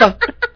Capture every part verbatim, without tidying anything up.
تھا.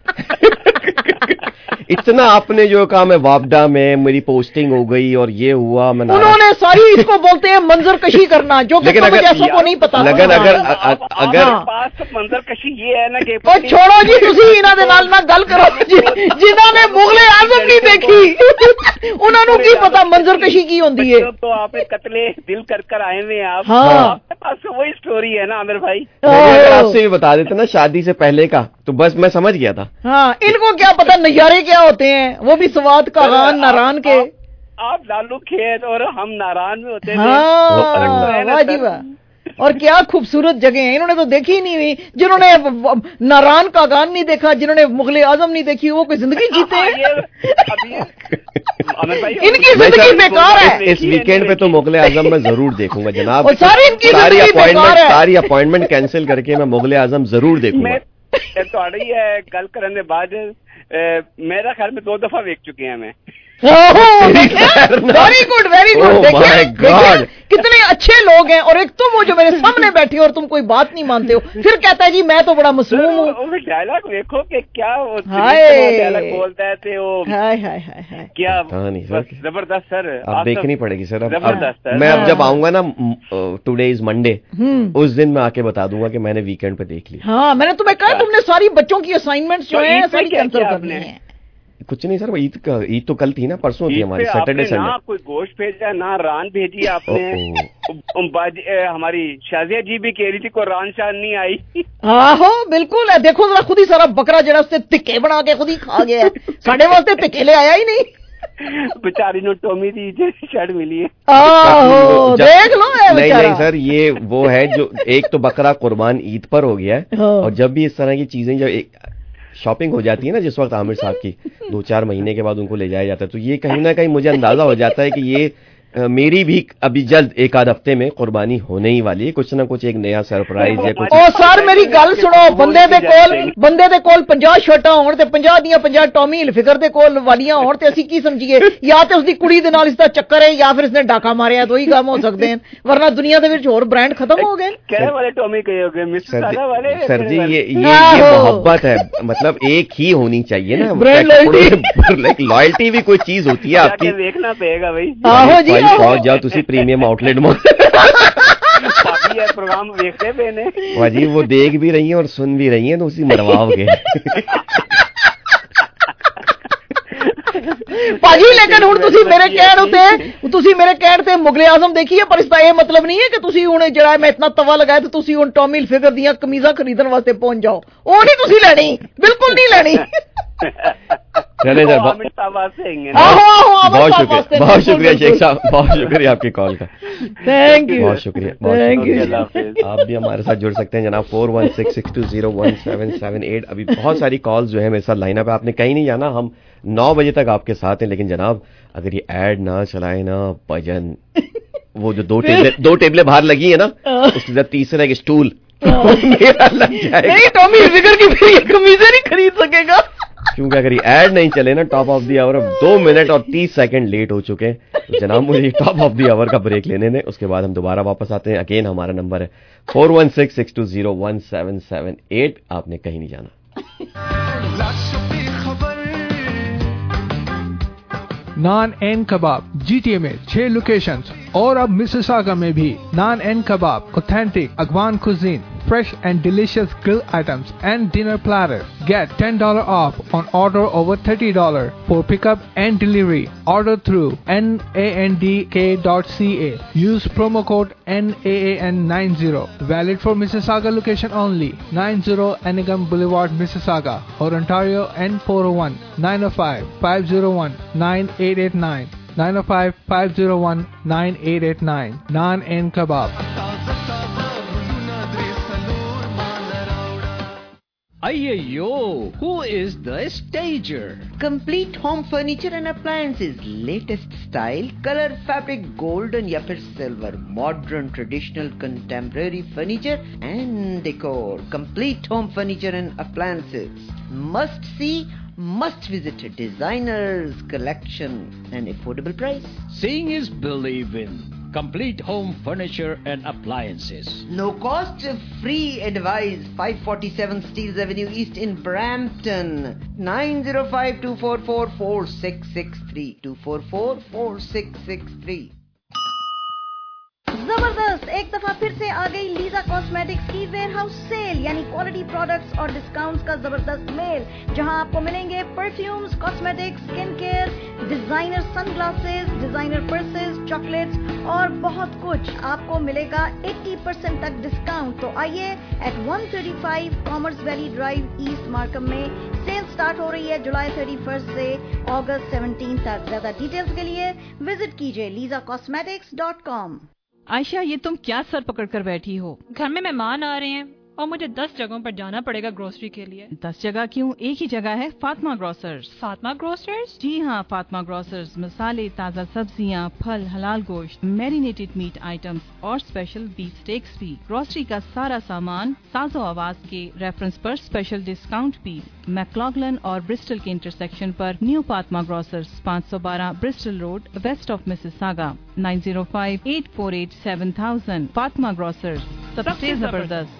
اتنا آپ نے جو کہا میں وابڈا میں میری پوسٹنگ ہو گئی اور یہ ہوا, میں انہوں نے ساری اس کو بولتے ہیں منظر کشی کرنا, جو کہ جیسوں کو نہیں پتا. لیکن اگر اگر منظر کشی یہ ہے نا کہ چھوڑو جی, تسی انہاں دے نال نہ گل کرو جنہاں نے مغل اعظم نہیں دیکھی انہاں نو کی پتا منظر کشی کی ہوندی ہے. تو آپ قتل دل کر کر آئے ہوئے آپ, آپ کے پاس وہی سٹوری ہے نا عامر بھائی. آپ سے بھی بتا دیتے نا شادی سے پہلے کا, تو بس میں سمجھ گیا تھا. ہاں, ان کو کیا پتا نظارے کیا ہوتے ہیں, وہ بھی سوات کا غان ناران کے. آپ لالو کھیت اور ہم ناران میں ہوتے ہیں. ہاں واہ جی واہ, اور کیا خوبصورت جگہ ہیں, انہوں نے تو دیکھی نہیں ہوئی. جنہوں نے ناران کا غان نہیں دیکھا, جنہوں نے مغل اعظم نہیں دیکھی, وہ کوئی زندگی جیتے ہیں. ان کی زندگی بیکار ہے. اس ویکینڈ پہ تو مغل اعظم میں ضرور دیکھوں گا جناب. ساری ان کی ساری اپوائنٹمنٹ ساری اپوائنٹمنٹ کینسل کر کے میں مغل اعظم ضرور دیکھوں گا. تھوڑی گل کرنے بعد میرا خیال میں دو دفعہ دیکھ چکے ہیں میں. Very good very good. کتنے اچھے لوگ ہیں, اور ایک تم ہو جو میرے سامنے بیٹھی ہو اور تم کوئی بات نہیں مانتے ہو, پھر کہتا ہے جی میں تو بڑا معصوم ہوں. ڈائلاگ دیکھو کہ کیا ڈائلاگ بولتا ہے وہ, کیا زبردست سر. اب دیکھنی پڑے گی سر. میں اب جب آؤں گا نا ٹوڈے از منڈے, اس دن میں آ کے بتا دوں گا کہ میں نے ویکینڈ پہ دیکھ لی. ہاں میں نے تمہیں کہا تم نے ساری بچوں کی اسائنمنٹس جو ہیں ساری کینسل کرنی ہیں. کچھ نہیں سر, عید کا عید تو کل تھی نا, پرسوں تھی ہماری سیٹرڈے سنڈے. نہ کوئی گوشت بھیجا نہ ران بھیجی آپ نے. ہماری شازیہ جی بھی کہہ رہی تھی کوئی ران شان نہیں آئی. آہو بالکل ہے, دیکھو ذرا خود ہی سارا بکرا جڑا سے تکے بنا کے خود ہی کھا گیا ہے, ساڈے واسطے تکے لے آیا ہی نہیں. بیچاری نو ٹومی دی شرٹ ملی ہے. دیکھ لو. نہیں نہیں سر, یہ وہ ہے جو ایک تو بکرا قربان عید پر ہو گیا ہے, اور جب بھی اس طرح کی چیزیں جب شاپنگ ہو جاتی ہے نا جس وقت عامر صاحب کی, دو چار مہینے کے بعد ان کو لے جایا جاتا ہے, تو یہ کہیں نہ کہیں مجھے اندازہ ہو جاتا ہے کہ یہ میری بھی ابھی جلد ایک آدھ ہفتے میں قربانی ہونے ہی والی ہے. کچھ نہ کچھ ایک نیا سرپرائز ہے کچھ. او سر میری گل سنو, بندے دے کول بندے دے کول پنجاہ شرٹاں ہون تے پنجاہ دیاں پنجاہ ٹامی الفکر دے کول والیاں ہون تے اسی کی سمجھیے, یا تے اس دی کڑی دے نال اس دا چکر ہے, یا پھر اس نے ڈاکا ماریا, تو ہی کام ہو سکتے ہیں, ورنہ دنیا دے وچ اور برانڈ ختم ہو گئے. کہڑے والے ٹامی کہے ہو گئے مسٹر سادہ والے. سر جی یہ یہ محبت ہے, مطلب ایک ہی ہونی چاہیے نا, لائک لائلٹی بھی کوئی چیز ہوتی ہے آپ کی. دیکھنا پڑے گا بھائی. آہو جی پہنچ جاؤ تسی پریمیم آؤٹ لیٹ میں. پروگرام دیکھتے پے نے جی, وہ دیکھ بھی رہی ہیں اور سن بھی رہی ہیں, تو اسی مرواؤ گے پاجی. لیکن ہن تسی میرے کہن تے تسی میرے کہن تے مغل اعظم دیکھی ہے, پر اس کا یہ مطلب نہیں ہے کہ تسی ہن جڑا میں اتنا توا لگایا تو تسی ہن ٹامی الفکر دیاں قمیضاں خریدن واسطے پہنچ جاؤ. وہ نہیں تسی لینی, بالکل نہیں لینی. چلے سر, بہت شکریہ بہت شکریہ شیخ صاحب, بہت شکریہ آپ کی کال کا. تھینک یو, بہت شکریہ بہت شکریہ. آپ بھی ہمارے ساتھ جڑ سکتے ہیں جناب four one six six two zero one seven seven eight. ابھی بہت ساری کالز جو ہے میرے ساتھ لائن اپ ہے, آپ نے کہیں نہیں جانا, ہم نو بجے تک آپ کے ساتھ ہیں. لیکن جناب اگر یہ ایڈ نہ چلائے نا بھجن, وہ جو دو ٹیبلیں دو ٹیبلیں باہر لگی ہیں نا, اس کے ساتھ تیسرا ایک اسٹول لگ جائے گا. ٹامی الفکر کی قمیضیں نہیں خرید سکے گا, کیونکہ اگر یہ ایڈ نہیں چلے نا ٹاپ آف دی آور, اب دو منٹ اور تیس سیکنڈ لیٹ ہو چکے. تو جناب مجھے ٹاپ آف دی آور کا بریک لینے دیں, اس کے بعد ہم دوبارہ واپس آتے ہیں. اگین ہمارا نمبر ہے four one six six two zero one seven seven eight. آپ نے کہیں نہیں جانا. نان این کباب جی ٹی اے میں چھ لوکیشنز, اور اب مسیساگا میں بھی. Naan n Kabab, authentic Afghan cuisine, fresh and delicious grill items and dinner platter. Get ten dollars off on order over thirty dollars for pickup and delivery. Order through nandk dot c a. Use promo code N A A N ninety. Valid for Mississauga location only. ninety Anigam Boulevard, Mississauga, or Ontario. N four oh one nine oh five five oh one nine eight eight nine. nine oh five five oh one nine eight eight nine. Naan and Kebab. Ayyo, who is the stager? Complete home furniture and appliances, latest style, color, fabric, golden ya phir silver, modern, traditional, contemporary furniture and decor. Complete home furniture and appliances. Must see, must visit. Designers collection and affordable price. Seeing is believing. complete home furniture and appliances. No cost, free advice. five forty-seven Steeles Avenue East in Brampton. nine zero five, two four four, four six six three. two four four, four six six three. जबरदस्त एक दफा फिर से आ गई Lisa cosmetics की warehouse sale, यानी quality products और डिस्काउंट्स का जबरदस्त मेल, जहां आपको मिलेंगे perfumes, cosmetics, skin care, designer sunglasses, designer purses, chocolates और बहुत कुछ आपको मिलेगा अस्सी परसेंट तक डिस्काउंट। तो आइए at one thirty five Commerce Valley Drive East Markham में सेल स्टार्ट हो रही है जुलाई थर्टी फर्स्ट से अगस्त सेवनटीन तक। ज्यादा डिटेल्स के लिए विजिट कीजिए Lisa cosmetics dot com. Ayesha, ये तुम क्या सर पकड़ कर बैठी हो? घर में मेहमान आ रहे हैं और मुझे दस जगहों पर जाना पड़ेगा ग्रोसरी के लिए। दस जगह क्यों, एक ही जगह है, फातिमा ग्रोसर्स। फातिमा ग्रोसर्स? जी हाँ, फातिमा ग्रोसर्स मसाले, ताज़ा सब्जियाँ, फल, हलाल गोश्त, मैरिनेटेड मीट आइटम्स और स्पेशल बीफ स्टेक्स भी। ग्रोसरी का सारा सामान साजो आवाज के रेफरेंस पर स्पेशल डिस्काउंट भी। मैक्लॉगलन और ब्रिस्टल के इंटरसेक्शन पर न्यू फातिमा ग्रोसर्स, पाँच सौ बारह Bristol road, west of Mississauga, nine zero five eight four eight seven thousand. Fatima grocers, सबसे जबरदस्त।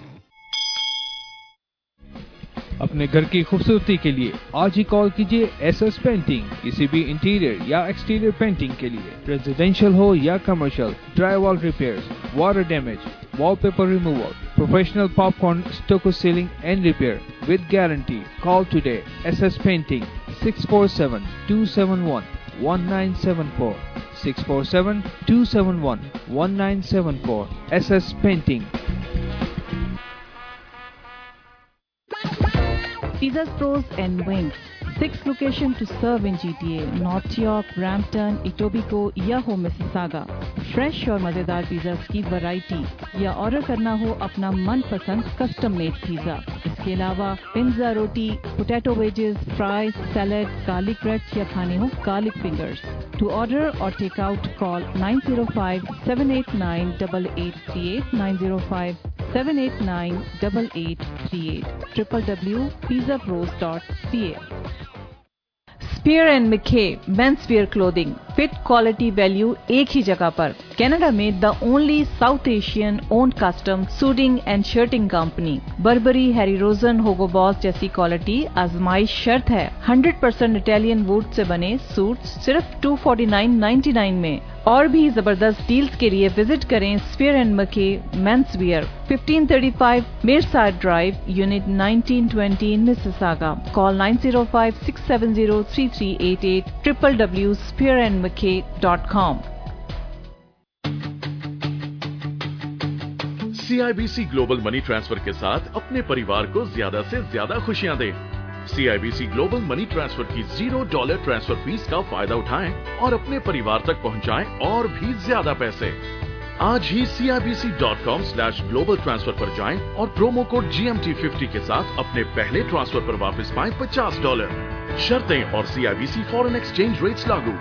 अपने घर की खूबसूरती के लिए आज ही कॉल कीजिए एस एस पेंटिंग। किसी भी इंटीरियर या एक्सटीरियर पेंटिंग के लिए, रेजिडेंशियल हो या commercial, dry wall repairs, water damage, wallpaper removal, professional popcorn, stucco ceiling and repair with guarantee. Call today. S S Painting, six four seven, two seven one, one nine seven four. six four seven, two seven one, one nine seven four. S S Painting. Pizzas Pros and Wings. Six locations to serve in G T A, North York, Brampton, Etobicoke या हो Mississauga. Fresh और मजेदार pizzas की variety, या order करना हो अपना मनपसंद कस्टम मेड पिज़्ज़ा। इसके अलावा पिज़्ज़ा, रोटी, potato wedges, fries, salad, garlic bread या खाने हो गार्लिक फिंगर्स। टू ऑर्डर और take out call nine zero five, seven eight nine, eight eight three eight, nine zero five, seven eight nine, eight eight three eight, W W W dot pizza pros dot C A. Spier and Mackay men's wear clothing, fit quality value एक ही जगह पर। Canada में the only south Asian owned custom suiting and shirting company. Burberry, Harry Rosen, Hugo Boss जैसी quality आजमाइश शर्त है। Hundred percent Italian would say बने सूट सिर्फ two forty nine ninety nine में। और भी जबरदस्त डील्स के लिए विजिट करें Spier and Mackay men's wear, fifteen thirty five Meyerside drive, unit nineteen twenty in Mississauga. Call nine zero five, six seven zero, three three eight eight, W W W dot Spier and Mackay dot com. C I B C global money transfer के साथ अपने परिवार को ज्यादा से ज्यादा खुशियां दें। C I B C global money transfer की जीरो डॉलर ट्रांसफर फीस का फायदा उठाएं और अपने परिवार तक पहुंचाएं और भी ज्यादा पैसे। आज ही C I B C dot com slash global transfer पर जाएं और promo code G M T fifty के साथ अपने पहले ट्रांसफर पर वापस पाएं पचास डॉलर। शर्तें और C I B C foreign exchange rates लागू।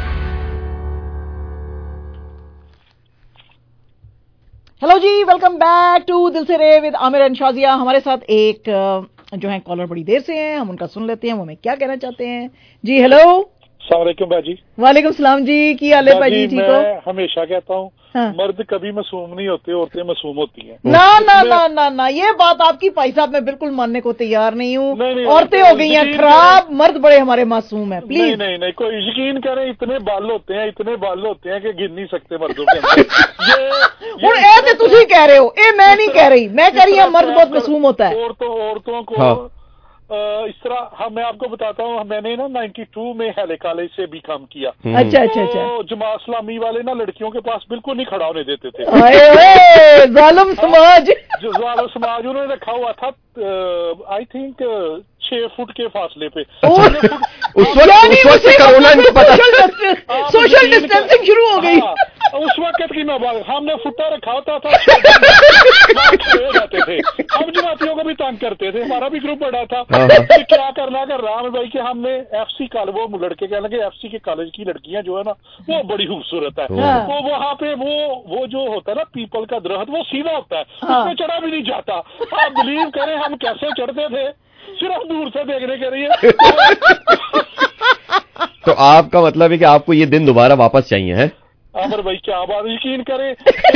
हेलो जी, वेलकम बैक टू दिल से रे विद आमिर एंड शाजिया। हमारे साथ एक जो है कॉलर बड़ी देर से हैं, हम उनका सुन लेते हैं वो हमें क्या कहना चाहते हैं। जी हेलो, अस्सलाम वालेकुम बाजी। वालेकुम सलाम जी, की हाल है बाजी? ठीक हो? मैं हमेशा कहता हूँ हाँ। मर्द कभी मासूम नहीं होते, औरतें मासूम होती हैं। ना ना ना ना ना, ये बात आपकी भाई साहब मैं बिल्कुल मानने को तैयार नहीं हूँ। औरतें हो गई हैं खराब, मर्द बड़े हमारे मासूम हैं। प्लीज नहीं नहीं नहीं, कोई यकीन करें, इतने बाल होते हैं, इतने बाल होते हैं कि गिन नहीं सकते मर्दों के अंदर। ये ऐसे तुझे कह रहे हो, ये मैं नहीं कह रही, मैं कह रही हूँ मर्द बहुत मासूम होता है। औरतों औरतों को इस तरह हाँ, मैं आपको बताता हूँ, मैंने ना नाइन्टी टू में हेले कॉलेज से भी काम किया। अच्छा अच्छा अच्छा। तो जमात इस्लामी वाले ना लड़कियों के पास बिल्कुल नहीं खड़ा होने देते थे। जालिम समाज, जो जालिम समाज उन्होंने रखा हुआ था आई थिंक छह फुट के फासले पे। उस वक्त कोरोना सोशल डिस्टेंसिंग शुरू हो गई। उस वक्त की मैं बात, हमने फुट्टा रखा होता था, जाते थे हम जमातियों को भी तंग करते थे, हमारा भी ग्रुप बड़ा था। फिर क्या करना कर रहा भाई कि हमने एफ सी कॉलेज, वो लड़के कहने लगे एफ सी के कॉलेज की लड़कियां जो है ना वो बड़ी खूबसूरत है। तो वहाँ पे वो वो जो होता है ना पीपल का दरख्त, वो सीधा होता है, उसमें चढ़ा भी नहीं जाता। आप बिलीव करें हम कैसे चढ़ते थे, सिर्फ दूर से देखने के लिए। तो आपका मतलब है कि आपको ये दिन दोबारा वापस चाहिए है? आमिर भाई क्या बात, यकीन करें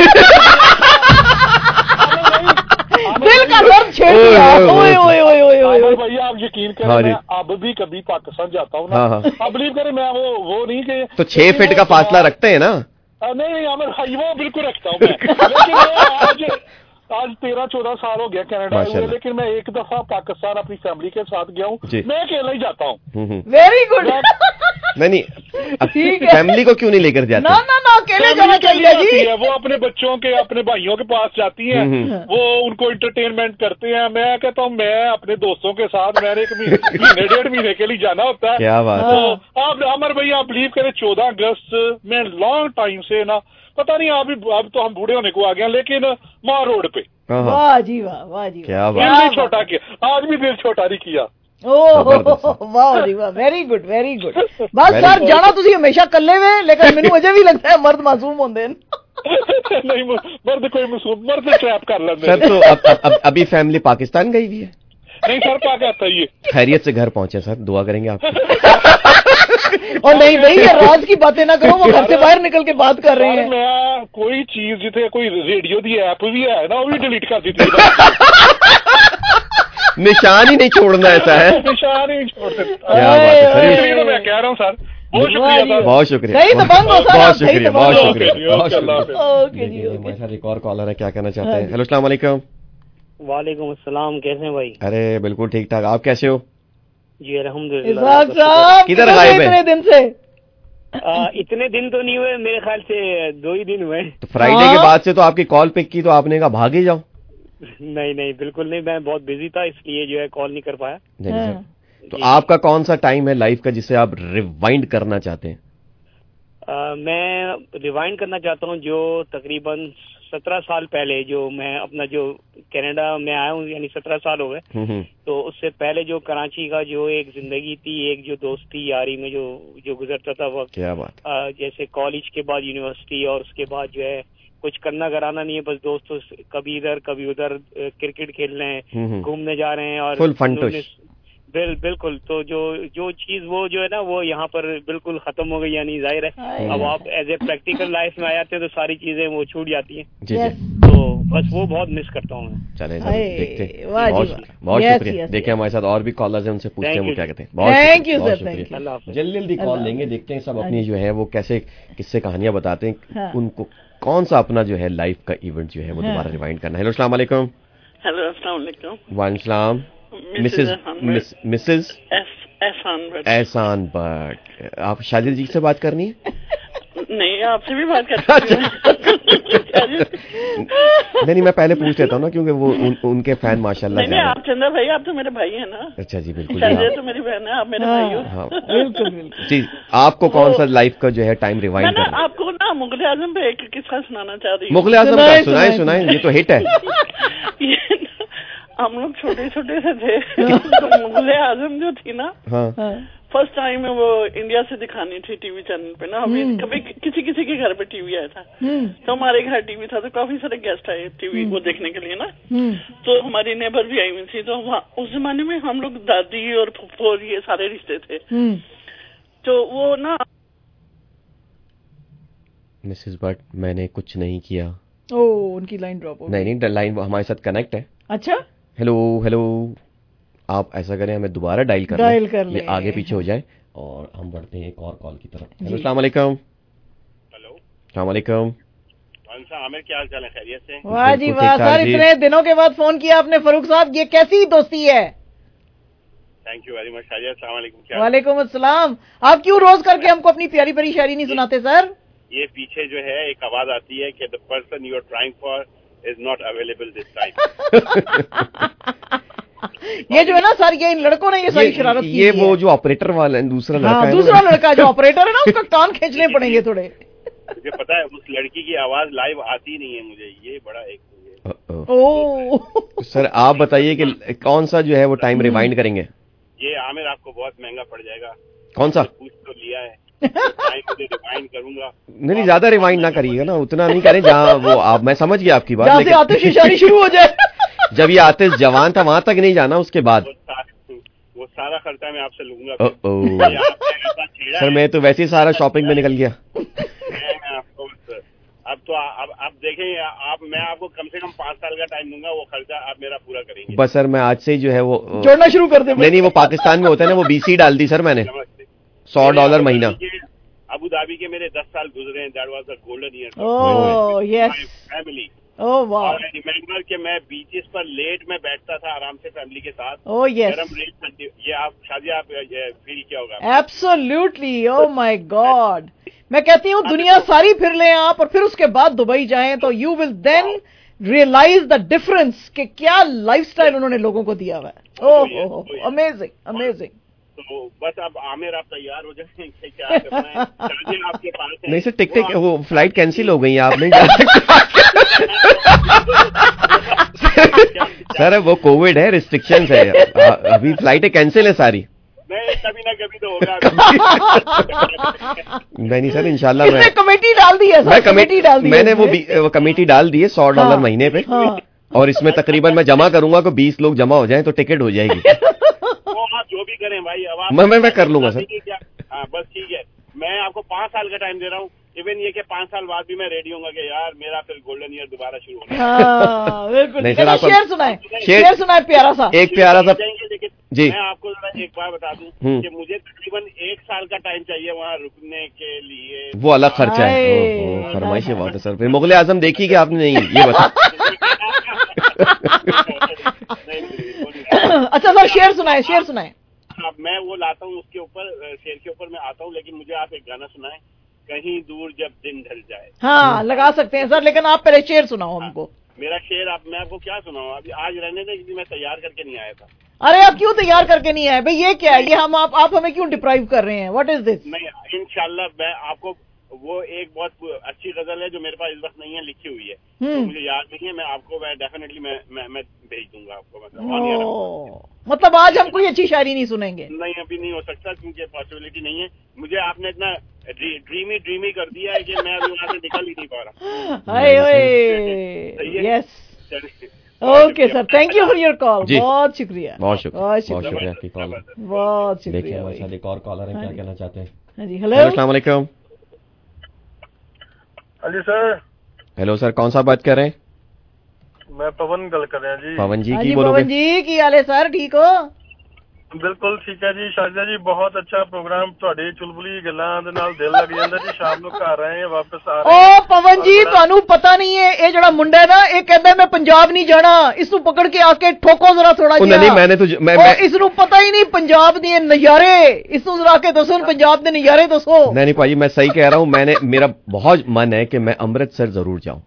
दिल का दर्द छेड़ दिया। ओए ओए ओए ओए ओए भाई आप यकीन करें मैं अब भी कभी पाकिस्तान जाता हूँ ना, आप बिलीव करें मैं वो वो नहीं कि तो छह फीट का फासला रखते हैं ना? नहीं आमिर भाई वो बिल्कुल रखता हूँ मैं, लेकिन आज आज तेरह चौदह साल हो गया कनाडा हुए, लेकिन मैं एक दफा पाकिस्तान अपनी फैमिली के साथ गया हूँ, मैं अकेला ही जाता हूँ। Very good. नहीं नहीं फैमिली को क्यों नहीं लेकर जाते? ना ना ना अकेले जाना चाहिए जी। वो अपने बच्चों के अपने भाइयों के पास जाती हैं, वो उनको इंटरटेनमेंट करते हैं। मैं कहता हूँ मैं अपने दोस्तों के साथ मैंने एक महीने डेढ़ महीने के लिए जाना होता है। क्या बात है। आप अमर भाई आप बिलीव करें चौदह अगस्त में लॉन्ग टाइम से ना पता नहीं अभी अब तो हम बूढ़े होने को आ गए, लेकिन माँ रोड पे वाह जी वाह वाह जी क्या बात, छोटा किया आज भी दिल छोटा नहीं किया। ओह वाह जी वाह, वेरी गुड वेरी गुड। बस सर जाना तुसी हमेशा कल्ले वे, लेकिन मैनू अजे भी लगता है मर्द मासूम होंदे न। नहीं मर्द कोई मासूम मर्द ट्रैप कर लेंदे सर। तो अब, अब, अब अभी फैमिली पाकिस्तान गई हुई है? नहीं सर पाक ये खैरियत से घर पहुंचे सर, दुआ करेंगे आपको। और नहीं नहीं ये राज की बातें ना करो, वो घर से बाहर निकल के बात कर रहे हैं। मैं कोई चीज जिथे कोई रेडियो दी ऐप भी है ना वो भी डिलीट कर दी थी। निशान ही नहीं छोड़ना ऐसा है, निशान ही नहीं छोड़ सकता। क्या बात है सर, मैं कह रहा हूँ सर बहुत शुक्रिया सर, बहुत शुक्रिया, सही तो बंद हो सर, बहुत शुक्रिया बहुत शुक्रिया बहुत शुक्रिया। शुक्रिया। हमारे साथ एक और कॉलर है, क्या कहना चाहते हैं? हेलो अस्सलाम वालेकुम। वालेकुम अस्सलाम, कैसे हैं भाई? अरे बिल्कुल ठीक ठाक, आप कैसे हो? जी अल्हम्दुलिल्लाह। किधर गायब इतने दिन से? आ, इतने दिन तो नहीं हुए, मेरे ख्याल से दो ही दिन हुए। तो फ्राइडे के बाद से तो आपकी कॉल पिक की तो आपने कहा भाग ही जाओ। नहीं नहीं बिल्कुल नहीं, मैं बहुत बिजी था इसलिए जो है कॉल नहीं कर पाया। नहीं सर, तो आपका कौन सा टाइम है लाइफ का जिसे आप रिवाइंड करना चाहते हैं? आ, मैं रिवाइंड करना चाहता हूँ जो तकरीबन सत्रह साल पहले जो मैं अपना जो कनाडा में आया हूँ, यानी सत्रह साल हो गए, तो उससे पहले जो कराची का जो एक जिंदगी थी, एक जो दोस्ती यारी में जो जो गुजरता था वक्त, क्या बात। आ, जैसे कॉलेज के बाद यूनिवर्सिटी और उसके बाद जो है कुछ करना कराना नहीं है, बस दोस्तों कभी इधर कभी उधर क्रिकेट खेल रहे हैं, घूमने जा रहे हैं और फुल फंटुश। बिल बिल्कुल। तो जो जो चीज वो जो है ना वो यहाँ पर बिल्कुल खत्म हो गई, यानी जाहिर है अब आप एज ए प्रैक्टिकल लाइफ में आ जाते हैं तो सारी चीजें वो छूट जाती हैं। जी जी। तो बस वो बहुत मिस करता हूँ मैं। चले देखते हैं, बहुत बहुत शुक्रिया। देखिए हमारे साथ और भी कॉलर्स हैं, उनसे पूछते हैं वो क्या कहते हैं। बहुत थैंक यू बहुत सर, थैंक शुक्रिया। जल्दी जल्दी कॉल लेंगे, देखते हैं सब अपनी जो है वो कैसे किससे कहानियां बताते हैं, उनको कौन सा अपना जो है लाइफ का इवेंट जो है वो दोबारा रिवाइंड करना है। हेलो अस्सलाम वालेकुम। हेलो अस्सलाम वालेकुम। वालेकुम सलाम। मिसेस मिसेस एहसान बट, आप शाजिद जी से बात करनी है? नहीं आपसे भी बात करनी है। नहीं नहीं मैं पहले पूछ लेता हूँ ना, क्योंकि वो उन, उनके फैन माशाल्लाह। नहीं नहीं आप चंदा भाई, आप तो मेरे भाई हैं ना। अच्छा जी बिल्कुल। शाजिद तो मेरी बहन है, आप मेरे भाई हो। हाँ बिल्कुल बिल्कुल जी। आपको कौन सा लाइफ का जो है टाइम रिवाइंड करना है? आपको ना मुगल आजम पे एक किस्सा सुनाना चाह रही हूँ। मुगल आजम का सुनाए सुनाए, ये तो हिट है। हम लोग छोटे छोटे से थे तो मुगल आजम जो थी ना, फर्स्ट टाइम वो इंडिया से दिखानी थी टीवी चैनल पे ना। हमें कभी किसी किसी के घर पे टीवी आया था, तो हमारे घर टीवी था, तो काफी सारे गेस्ट आए टीवी वो देखने के लिए ना। तो हमारी नेबर भी आई हुई थी, तो उस जमाने में हम लोग दादी और फुफ्फो और ये सारे रिश्ते थे। तो वो ना मिसेस बट मैंने कुछ नहीं किया। ओह उनकी लाइन ड्रॉप हो गई। नहीं नहीं लाइन हमारे साथ कनेक्ट है। अच्छा हेलो हेलो, आप ऐसा करें हमें दोबारा डायल कर डायल कर ले, आगे पीछे हो जाए और हम बढ़ते हैं एक और कॉल की तरफ। हेलो अस्सलाम वालेकुम। हेलो अस्सलाम वालेकुम। आमिर क्या हाल चाल है, खैरियत से? वाह जी वाह सर, इतने दिनों के बाद फोन किया आपने फरूक साहब, ये कैसी दोस्ती है? Thank you very much. अस्सलाम वालेकुम। वालेकुम अस्सलाम। आप क्यों रोज करके हमको अपनी प्यारी प्यारी शायरी नहीं सुनाते सर? ये पीछे जो है एक आवाज आती है कि the person you are trying for is not available this time. ये जो है ना सर, ये इन लड़कों ने ये सारी शरारत की ये वो जो ऑपरेटर वाला है, दूसरा लड़का है, दूसरा लड़का जो ऑपरेटर है ना, उसका कान खींचने पड़ेंगे थोड़े। मुझे पता है उस लड़की की आवाज लाइव आती नहीं है मुझे, ये बड़ा एक ओह सर आप बताइए कि कौन सा जो है वो टाइम रिवाइंड करेंगे? ये आमिर आपको बहुत महंगा पड़ जाएगा। कौन सा? पूछ तो लिया है, टाइम मुझे रिवाइंड करूंगा। नहीं नहीं ज्यादा रिवाइंड ना करिएगा ना, उतना नहीं करें जहाँ वो आप, मैं समझ गया आपकी बात, लेकिन आतिशबाजी शुरू हो जाए। जब ये आतिश जवान था वहां तक नहीं जाना, उसके बाद वो सारा खर्चा मैं आपसे लूंगा। सर मैं तो वैसे ही सारा शॉपिंग में निकल गया। मैं आपको دیکھیں آپ میں آپ کو کم سے کم پانچ سال کا ٹائم دوں گا, وہ خرچہ آپ میرا پورا کریں گے. بس سر میں آج سے جو ہے وہ جوڑنا شروع کر دیں. نہیں نہیں وہ پاکستان میں ہوتا ہے نا, وہ بی سی ڈال دی سر میں نے, سو ڈالر مہینہ. ابو دھابی کے میرے دس سال گزرے ہیں, that was a golden year. Oh yes family. Oh wow. اور ریمember کہ میں بیچز پر لیٹ میں بیٹھتا تھا آرام سے فیملی کے ساتھ. اوہ یس. گرم ریٹ یہ آپ شادی آپ فیل کیا ہوگا. ایبسولوٹلی. Oh my god. میں کہتی ہوں دنیا ساری پھر لیں آپ, اور پھر اس کے بعد دبئی جائیں تو you will then realise the difference کہ کیا لائف اسٹائل انہوں نے لوگوں کو دیا ہوا ہے. Oh amazing amazing. تو بس اب عامر آپ تیار ہو جائیں کہ کیا کرنا ہے. آپ کے پاس نہیں سر ٹک ٹک وہ فلائٹ کینسل ہو گئی, آپ نہیں سر وہ کووڈ ہے, ریسٹرکشنز ہے, ابھی فلائٹیں کینسل ہے ساری. نہیں کبھی نہ کبھی تو ہوگا. میں نہیں سر انشاءاللہ میں کمیٹی ڈال دی ہے. میں کمیٹی ڈال دی, میں نے وہ کمیٹی ڈال دی ہے سو ڈالر مہینے پہ, اور اس میں تقریباً میں جمع کروں گا کہ بیس لوگ جمع ہو جائیں تو ٹکٹ ہو جائے گی. آپ جو بھی کریں بھائی, میں میں کر لوں گا سر. ہاں بس ٹھیک ہے, میں آپ کو پانچ سال کا ٹائم دے رہا ہوں. ایون یہ کہ پانچ سال بعد بھی میں ریڈی ہوں گا کہ یار میرا پھر گولڈن ایئر دوبارہ شروع ہونا ہے. نہیں سر آپ شیئر سنائیں, شیئر سنائیں پیارا سا, ایک پیارا سا. جی میں آپ کو ایک بات بتا دوں کہ مجھے تقریباً ایک سال کا ٹائم چاہیے وہاں رکنے کے لیے. وہ الگ خرچہ ہے, فرمائش بات ہے سر. پھر مغل اعظم دیکھی کہ آپ نے نہیں یہ بتا. اچھا سر شیئر سنائیں, شیئر سنائیں. میں وہ لاتا ہوں اس کے اوپر, شیر کے اوپر میں آتا ہوں, لیکن مجھے آپ ایک گانا سنائیں, کہیں دور جب دن ڈھل جائے. ہاں لگا سکتے ہیں سر, لیکن آپ پہلے شیئر سناؤ ہم کو. میرا شعر آپ میں آپ کو کیا سناؤں, ابھی آج رہنے دیں کیونکہ میں تیار کر کے نہیں آیا تھا. ارے آپ کیوں تیار کر کے نہیں آئے بھائی, یہ کیا ہے, یہ ہم آپ آپ ہمیں کیوں ڈپرائیو کر رہے ہیں, واٹ از دس؟ نہیں انشاءاللہ میں آپ کو وہ ایک بہت اچھی غزل ہے جو میرے پاس اس وقت نہیں ہے, لکھی ہوئی ہے, تو مجھے یاد نہیں ہے. میں آپ کو میں ڈیفینیٹلی میں میں بھیج دوں گا آپ کو. مطلب آج ہم کوئی اچھی شاعری نہیں سنیں گے؟ نہیں ابھی نہیں ہو سکتا کیونکہ پاسبلٹی نہیں ہے. مجھے آپ نے اتنا ڈریمی ڈریمی کر دیا ہے کہ میں ابھی وہاں سے نکل ہی نہیں پا رہا. Yes okay sir, thank you for your call. بہت شکریہ, بہت شکریہ, بہت شکریہ آپ کی کال. بہت شکریہ. دیکھیے ہمارے ساتھ ایک اور کالر ہیں, کیا کہنا چاہتے ہیں. جی ہلو, السلام علیکم. جی سر. ہیلو سر, کون صاحب بات کر رہے ہیں؟ میں پون گل کر رہا جی. پون جی کی بولو گے؟ پون جی کی حال ہے سر, ٹھیک ہو؟ بالکل ٹھیک ہے جی. شاہجہ جی بہت اچھا پروگرام, تھوڑی چلبلی گلاں دے نال دل لگ جاندا جی. شام نو گھر آئے ہیں, واپس آ رہے ہیں. او پون جی تانوں پتہ نہیں ہے, اے جڑا منڈا ہے نا, اے کہندا ہے میں پنجاب نہیں جانا, اس نو پکڑ کے آ کے ٹھوکو ذرا تھوڑا جہا. نہیں میں نے تو میں اس نو پتہ ہی نہیں پنجاب دے نظارے, اس نو ذرا کے دسو پنجاب دے نظارے دسو. نہیں نہیں بھائی میں صحیح کہہ رہا ہوں, میں نے میرا بہت من ہے کہ میں امرتسر ضرور جاؤں.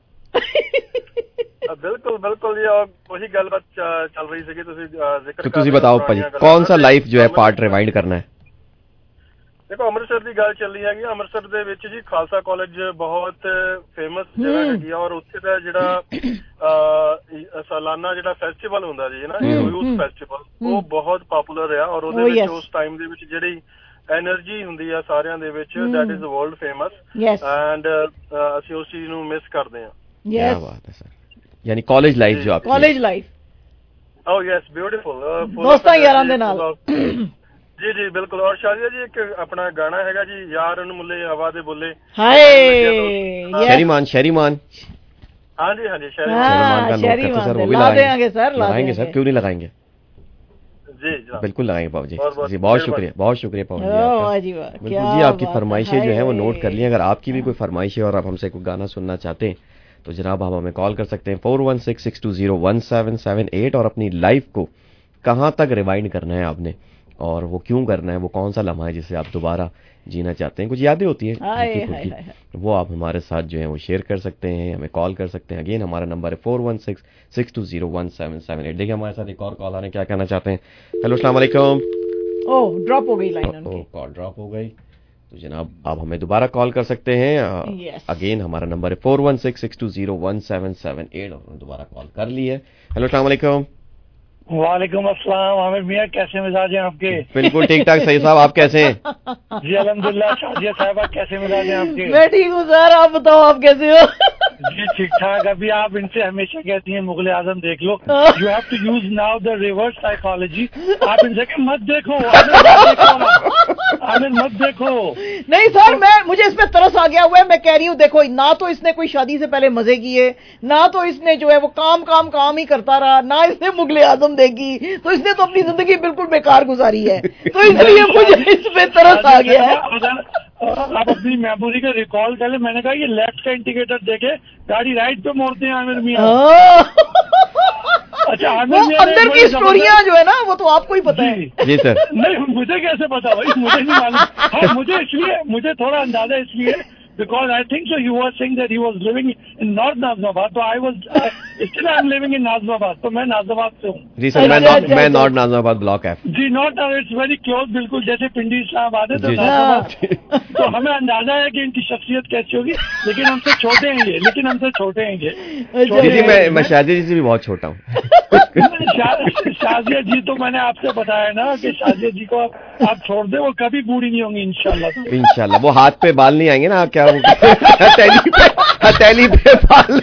بالکل بالکل جی, اور وہی گل بات چل رہی سی کہ ذکر تو تسی بتاؤ پاجی کون سا لائف جو ہے پارٹ ریوائنڈ کرنا ہے. دیکھو امرتسر کی گل چل رہی ہے, امرتسر دے وچ جی خالصہ کالج بہت فیمس جگہ ہے, اور اتھے دا جڑا سالانہ جڑا فیسٹیول ہوندا جی نا, یوتھ فیسٹیول, وہ بہت پاپولر ہے, اور اودے وچ اس ٹائم دے وچ جڑی انرجی ہوندی ہے سارے دے وچ, that is world famous, and اسی اس چیز نو مس کردے ہیں. کیا بات ہے سر, یعنی کالج لائف جو آپ college life. Oh yes beautiful, دوستاں یاراں دے نال. جی جی بالکل. اور شاہجہ جی ایک اپنا گانا ہے جی, یار ان ملے ہوا دے بولے, ہائے شہری مان شہری مان. ہاں جی ہاں جی شہری مان سر, لا دیں گے سر, لگائیں گے سر, کیوں نہیں لگائیں گے, جی بالکل لگائیں گے پاؤ جی. جی بہت شکریہ, بہت شکریہ پاؤ جی. بالکل جی آپ کی فرمائشیں جو ہیں وہ نوٹ کر لیں. اگر آپ کی بھی کوئی فرمائش ہے اور آپ ہم سے کوئی گانا سننا چاہتے ہیں تو جناب آپ ہمیں کال کر سکتے ہیں four one six six two zero one seven seven eight, اور اپنی لائف کو کہاں تک ریوائنڈ کرنا ہے آپ نے, اور وہ کیوں کرنا ہے, وہ کون سا لمحہ ہے جسے آپ دوبارہ جینا چاہتے ہیں. کچھ یادیں ہوتی ہیں وہ آپ ہمارے ساتھ جو ہیں وہ شیئر کر سکتے ہیں, ہمیں کال کر سکتے ہیں. اگین ہمارا نمبر ہے four one six six two zero one seven seven eight. دیکھیے ہمارے ساتھ ایک اور کال آ رہے ہیں, کیا کہنا چاہتے ہیں. ہیلو السلام علیکم. او ڈراپ ہو گئی لائن, کال ڈراپ ہو گئی, تو جناب آپ ہمیں دوبارہ کال کر سکتے ہیں. اگین ہمارا نمبر ہے four one six six two zero one seven seven eight, اور دوبارہ کال کر لی ہے. ہیلو السلام علیکم. وعلیکم السلام. عامر میاں کیسے مزاج ہیں آپ کے؟ بالکل ٹھیک ٹھاک. صحیح صاحب آپ کیسے ہیں؟ جی الحمدللہ. شادیہ صاحبہ کیسے مزاج ہیں آپ کے؟ میں ٹھیک ہوں سر, آپ بتاؤ آپ کیسے ہو؟ جی ٹھیک ٹھاک. ابھی آپ ان سے ہمیشہ کہتی ہیں مغل اعظم دیکھ لو. You have to use now the reverse psychology. آپ ان سے کہ مت دیکھو عامر مت دیکھو. نہیں سر میں مجھے اس پہ ترس آ گیا ہوا ہے. میں کہہ رہی ہوں دیکھو نہ تو اس نے کوئی شادی سے پہلے مزے کیے, نہ تو اس نے جو ہے وہ کام کام کام ہی کرتا رہا, نہ اس نے مغل اعظم دیکھی, تو اس نے تو اپنی زندگی بالکل بیکار گزاری ہے. تو اس لیے مجھے اس پہ ترس آ گیا ہے. آپ اپنی میموری کا ریکال کر لیں. میں نے کہا یہ لیفٹ کا انڈیکیٹر دیکھے گاڑی رائٹ پہ موڑتے ہیں عامر میاں. اچھا اندر کی اسٹوریاں جو ہے نا وہ تو آپ کو ہی پتا ہے. جی سر. نہیں مجھے کیسے پتا بھائی, مجھے نہیں معلوم. مجھے اس لیے مجھے تھوڑا اندازہ اس لیے because I think so you were saying that he was living in North Nazimabad, so I was uh, still I am living in Nazimabad, so میں نازمآباد سے ہوں. جی سر میں نارتھ میں نارتھ نازمآباد بلاک ہے. جی نارتھ اٹس ویری کلوز, بالکل جیسے پنڈی اسلام آباد ہے تو نازمآباد. تو ہمیں اندازہ ہے کہ ان کی شخصیت کیسی ہوگی, لیکن ہم سے چھوٹے ہیں یہ, لیکن ہم سے چھوٹے ہیں یہ. جی میں میں شازیہ جی سے بھی بہت چھوٹا ہوں. شازیہ جی تو میں نے آپ سے بتایا نا کہ شازیہ جی کو آپ چھوڑ دیں, وہ کبھی بوڑھی نہیں ہوں گی انشاءاللہ. انشاءاللہ وہ ہاتھ پہ بال نہیں آئیں گے نا, کیا ہتیلی پہ ہتیلی پہ بال.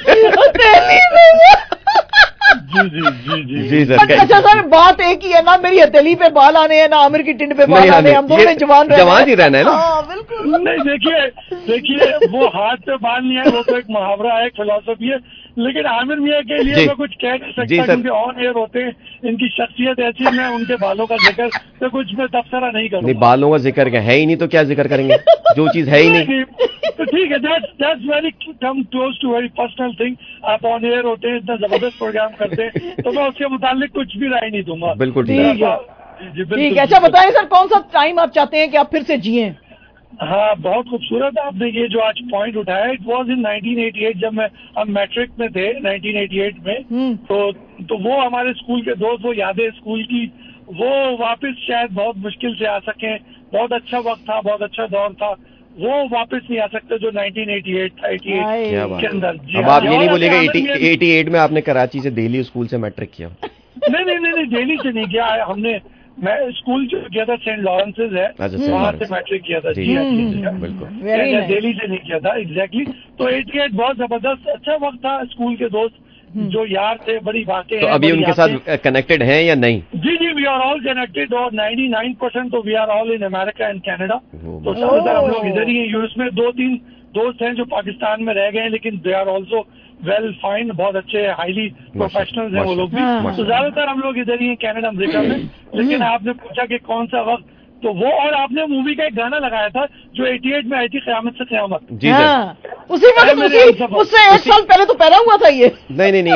جی جی جی جی جی سر. اچھا سر بات ایک ہی ہے نا, میری ہتیلی پہ بال آنے ہیں, نہ عامر کی ٹنڈ پہ بال آنے ہیں, ہم دونوں نے جوان جوان ہی رہنا ہے نا. بالکل نہیں. دیکھیے دیکھیے وہ ہاتھ پہ بال نہیں ہے, وہ تو ایک محاورہ ہے, ایک فلسفی ہے, لیکن عامر میاں کے لیے میں کچھ کہہ نہیں سکتا کیونکہ آن ایئر ہوتے ہیں. ان کی شخصیت ایسی ہے, میں ان کے بالوں کا ذکر تو کچھ میں تبصرہ نہیں کروں. نہیں بالوں کا ذکر کیا ہے ہی نہیں, تو کیا ذکر کریں گے جو چیز ہے ہی نہیں. تو ٹھیک ہے, that's very come close to very personal thing. آپ آن ایئر ہوتے ہیں, اتنا زبردست پروگرام کرتے ہیں, تو میں اس کے متعلق کچھ بھی رائے نہیں دوں گا. بالکل ٹھیک ہے. ٹھیک ہے. اچھا بتائیں سر کون سا ٹائم آپ چاہتے ہیں کہ آپ پھر سے جیئیں؟ ہاں بہت خوبصورت آپ نے یہ جو آج پوائنٹ اٹھایا. It was in nineteen eighty eight, جب میں ہم میٹرک میں تھے نائنٹین ایٹی ایٹ میں, تو تو وہ ہمارے اسکول کے دوست, وہ یادیں اسکول کی, وہ واپس شاید بہت مشکل سے آ سکیں. بہت اچھا وقت تھا, بہت اچھا دور تھا, وہ واپس نہیں آ سکتے جو نائنٹین ایٹی ایٹ تھا. ایٹی ایٹ کے اندر. اب آپ یہ نہیں بولے گا ایٹی ایٹ میں آپ نے کراچی سے دہلی اسکول سے میٹرک کیا؟ نہیں نہیں نہیں, دہلی سے نہیں کیا. ہم نے میں اسکول جو کیا تھا سینٹ لارنسز ہے, وہاں سے میٹرک کیا تھا. جی بالکل, دہلی سے نہیں کیا تھا. ایگزیکٹلی. تو ایٹی ایٹ بہت زبردست اچھا وقت تھا. اسکول کے دوست جو یار تھے, بڑی باتیں. تو ابھی ان کے ساتھ کنیکٹڈ ہیں یا نہیں؟ جی جی وی آر آل کنیکٹڈ, اور نائنٹی نائن پرسینٹ تو we are all in America and Canada. تو زیادہ تر ہم لوگ ادھر ہی ہیں. یو ایس میں دو تین دوست ہیں جو پاکستان میں رہ گئے ہیں, لیکن they are also well fine, بہت اچھے ہائیلی پروفیشنل ہیں وہ لوگ بھی. تو زیادہ تر ہم لوگ ادھر ہی ہیں کینیڈا امریکہ میں. لیکن آپ نے پوچھا کہ کون سا وقت, تو وہ, اور آپ نے مووی کا ایک گانا لگایا تھا جو ایٹی ایٹ میں آئی تھی, قیامت سے قیامت. جی سر. اسی وقت اس سے ایک سال پہلے تو پیدا ہوا تھا یہ. نہیں نہیں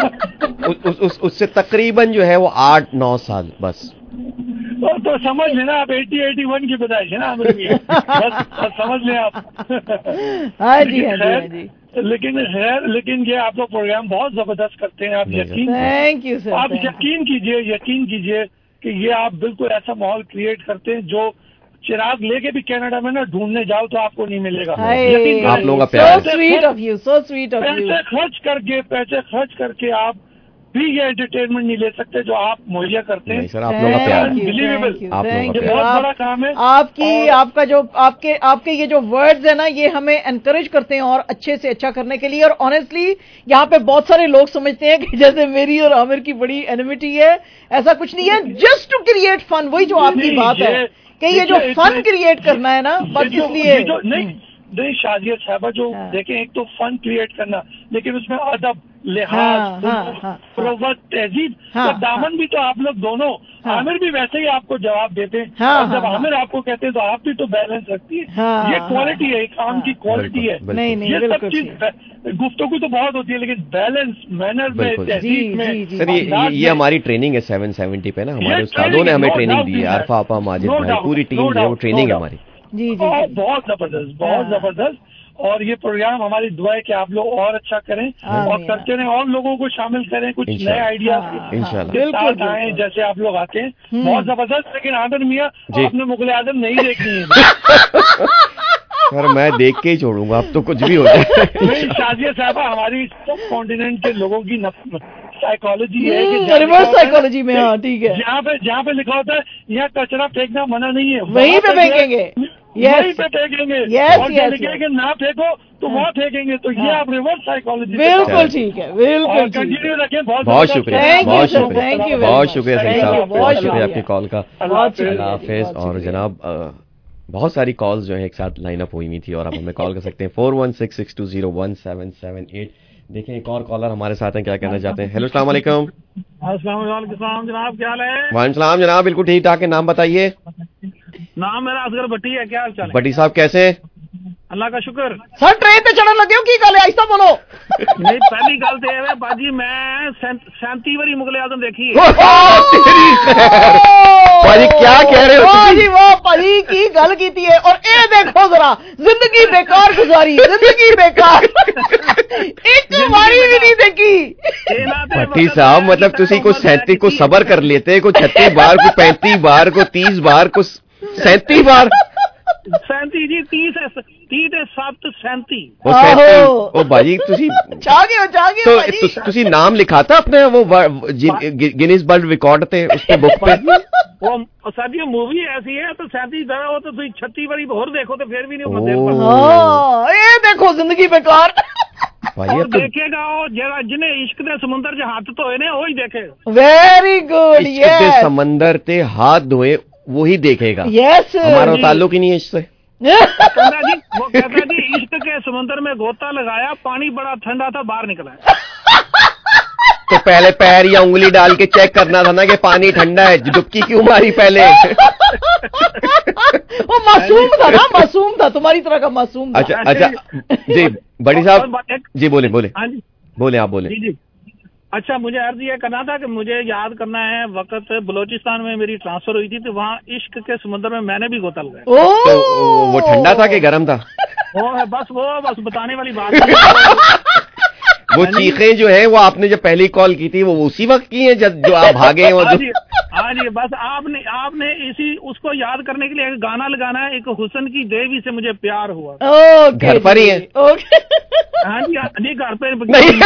نہیں, اس سے تقریباً جو ہے وہ آٹھ نو سال بس. تو سمجھ لینا آپ ایٹی ایٹی ون کی پیدائش ہے نا, بس سمجھ لیں آپ. ہاں جی ہاں جی. لیکن خیر, لیکن یہ آپ لوگ پروگرام بہت زبردست کرتے ہیں. آپ یقین تھینک یو سر. آپ یقین کیجئے یقین کیجئے کہ یہ آپ بالکل ایسا ماحول کریٹ کرتے ہیں جو چراغ لے کے بھی کینیڈا میں نا ڈھونڈنے جاؤ تو آپ کو نہیں ملے گا. آپ لوگوں کا پیار, پیسے خرچ کر کے پیسے خرچ کر کے آپ بھی یہ انٹرٹینمنٹ نہیں لے سکتے جو آپ مہیا کرتے ہیں. سر آپ لوگوں کا پیار, یہ بہت بڑا کام ہے. آپ کی آپ کا جو آپ کے آپ کے یہ جو ورڈز ہیں نا, یہ ہمیں انکریج کرتے ہیں اور اچھے سے اچھا کرنے کے لیے. اور آنیسٹلی یہاں پہ بہت سارے لوگ سمجھتے ہیں کہ جیسے میری اور عامر کی بڑی اینیمیٹی ہے. ایسا کچھ نہیں ہے, جسٹ ٹو کریٹ فن. وہی جو آپ کی بات ہے کہ یہ جو فن کریٹ کرنا ہے نا, بس اس لیے نہیں نہیں شازیہ صاحبہ, جو دیکھیں ایک تو فن کریٹ کرنا, لیکن اس میں ادب, لحاظ, پروت, تہذیب کا دامن بھی تو آپ لوگ دونوں. عامر بھی ویسے ہی آپ کو جواب دیتے ہیں, اور جب عامر آپ کو کہتے ہیں تو آپ بھی تو بیلنس رکھتی ہے. یہ کوالٹی ہے, کام کی کوالٹی ہے. یہ سب چیز گفتگو تو بہت ہوتی ہے, لیکن بیلنس مینر میں, تہذیب میں. سر یہ ہماری ٹریننگ ہے سیون سیونٹی پہ نا, ہمارے استادوں نے ہمیں ٹریننگ دی ہے. عارفہ آپا, ماجد بھائی, پوری ٹیم جو ہے وہ ٹریننگ ہے ہماری. جی جی بہت زبردست, بہت زبردست. اور یہ پروگرام ہماری دعا ہے کہ آپ لوگ اور اچھا کریں اور کرتے رہیں, اور لوگوں کو شامل کریں, کچھ نئے آئیڈیاز بالکل آئیں جیسے آپ لوگ آتے ہیں. بہت زبردست. لیکن عامر میاں آپ نے مغل اعظم نہیں دیکھنی ہے. سر میں دیکھ کے ہی چھوڑوں گا, اب تو کچھ بھی ہو جائے. نہیں شازیہ صاحبہ, ہماری سب کانٹیننٹ کے لوگوں کی سائیکالوجی ہے کہ ریورس سائیکالوجی میں, ہاں ٹھیک ہے, جہاں پہ جہاں پہ لکھا ہوتا ہے یہاں کچرا پھینکنا منع نہیں ہے, وہیں پہ پھینکیں گے. वहीं पे फेंकेंगे, और जब लिखेंगे ना फेंको तो वहाँ फेंकेंगे। तो ये आप रिवर्स साइकोलॉजी। बिल्कुल ठीक है, बिल्कुल कंटिन्यू रखें। बहुत बहुत शुक्रिया, बहुत शुक्रिया, थैंक यू, बहुत शुक्रिया सही साहब, बहुत शुक्रिया आपकी कॉल का। अल्लाह हाफिज। और जनाब बहुत सारी कॉल्स जो है एक साथ लाइन अप हुई हुई थी और आप हमें कॉल कर सकते हैं four one six six two zero one seven seven eight. देखें एक और कॉलर हमारे साथ हैं, क्या कहना चाहते हैं। हेलो अस्सलाम वालेकुम। अस्सलाम वालेकुम जनाब, क्या हाल है? वालेकुम सलाम जनाब, बिल्कुल ठीक ठाक है। नाम बताइए। नाम मेरा असगर भट्टी है, क्या हाल चाल है? भट्टी साहब कैसे? अल्लाह का शुक्र। सर ट्रेन पे चढ़न लगे हो की गल है, ऐसा बोलो। नहीं पहली गल तो है बाजी, मैं सैंती बारी मुगले आजम देखी। भाजी क्या कह रहे हो? भाजी वाह भाजी की गल की है। और ये देखो जरा, जिंदगी बेकार गुजारी, जिंदगी बेकार, एक बारी भी नहीं देखी। भट्टी साहब मतलब तुसी को सैंतीस को सबर कर लेते, को छत्तीस बार, को पैंतीस बार, को तीस बार, को सैंतीस बार। सैंती जी तीस तीस सत्त सैंती। ओ सैंती ओ भाजी तुसी जागे हो जागे तो तुस, तुसी नाम लिखा था अपने वो गिनीज वर्ल्ड रिकॉर्ड थे उसके बुक पे। वो सर जी मूवी ऐसी है तो सैंती दरा हो तो तुम छत्तीस बारी और देखो तो फिर भी नहीं होता। ये देखो जिंदगी बेकार। और देखेगा जरा जिन्हें इश्क दे समुंदर च हाथ धोए ने वही देखेगा। Very good. इश्क दे समंदर ते हाथ धोए वही देखेगा। यस हमारा ताल्लुक ही नहीं है इससे। कहता जी वो कहता जी इश्क के समुंदर में गोता लगाया, पानी बड़ा ठंडा था, बाहर निकला। तो पहले पैर या उंगली डाल के चेक करना था ना कि पानी ठंडा है, डुबकी क्यों मारी पहले? वो मासूम था ना, मासूम था, तुम्हारी तरह का मासूम था। अच्छा अच्छा जी बड़ी साहब जी बोले बोले बोले आप बोले। जी जी अच्छा मुझे अर्ज ये करना था कि मुझे याद करना है वक्त बलोचिस्तान में मेरी ट्रांसफर हुई थी तो वहाँ इश्क के समुद्र में मैंने भी गोता लगाया। तो वो ठंडा था कि गर्म था? वो है बस वो बस बताने वाली बात। वो चीखें जो है वो आपने जब पहली कॉल की थी वो उसी वक्त की है जब जो आप भागे हैं। हाँ जी हाँ जी बस आपने आपने इसी उसको याद करने के लिए एक गाना लगाना है, एक हुसन की देवी से मुझे प्यार हुआ। घर पर ही है? हाँ जी नहीं घर पे नहीं।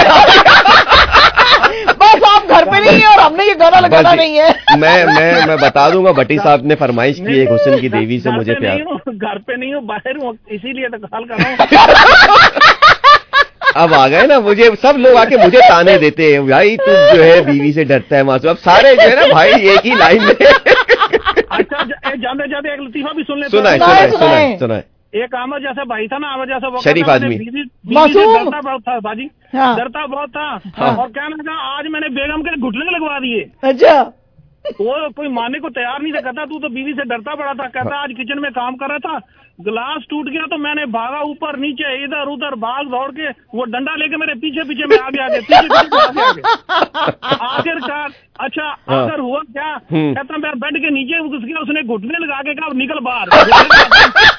बस आप घर पे नहीं है और हमने ये गाना लगाना नहीं है। मैं मैं मैं बता दूंगा भट्टी साहब ने फरमाइश की है हुसन की देवी से मुझे प्यार। घर पे नहीं हूँ बाहर हूँ इसीलिए तो कॉल कर रहा हूँ। अब आ गए ना, मुझे सब लोग आके मुझे ताने देते हैं भाई तू जो है बीवी से डरता है मासूम। अब सारे जो है ना भाई एक ही लाइन में। अच्छा जाते जाते एक लतीफा भी सुन लेते। सुनाए सुनाए सुनाए सुनाए। एक आमर जैसा भाई था ना, आमर जैसा वो शरीफ आदमी, मासूम डरता बहुत था बाजी। हाँ। डरता बहुत था। हाँ। और क्या ना था आज मैंने बेगम के घुटने लगवा दिए। अच्छा वो कोई मानने को तैयार नहीं था, कहता तू तो बीवी से डरता पड़ा था। कहता आज किचन में काम कर रहा था, गिलास टूट गया तो मैंने भागा ऊपर नीचे इधर उधर भाग दौड़ के वो डंडा लेके मेरे पीछे पीछे में आगे आगे पीछे पीछे आगे आगे आखिरकार अच्छा आखिर हुआ क्या, कहता मैं बेड के नीचे घुस गया, उसने घुटने लगा के कहा निकल बाहर।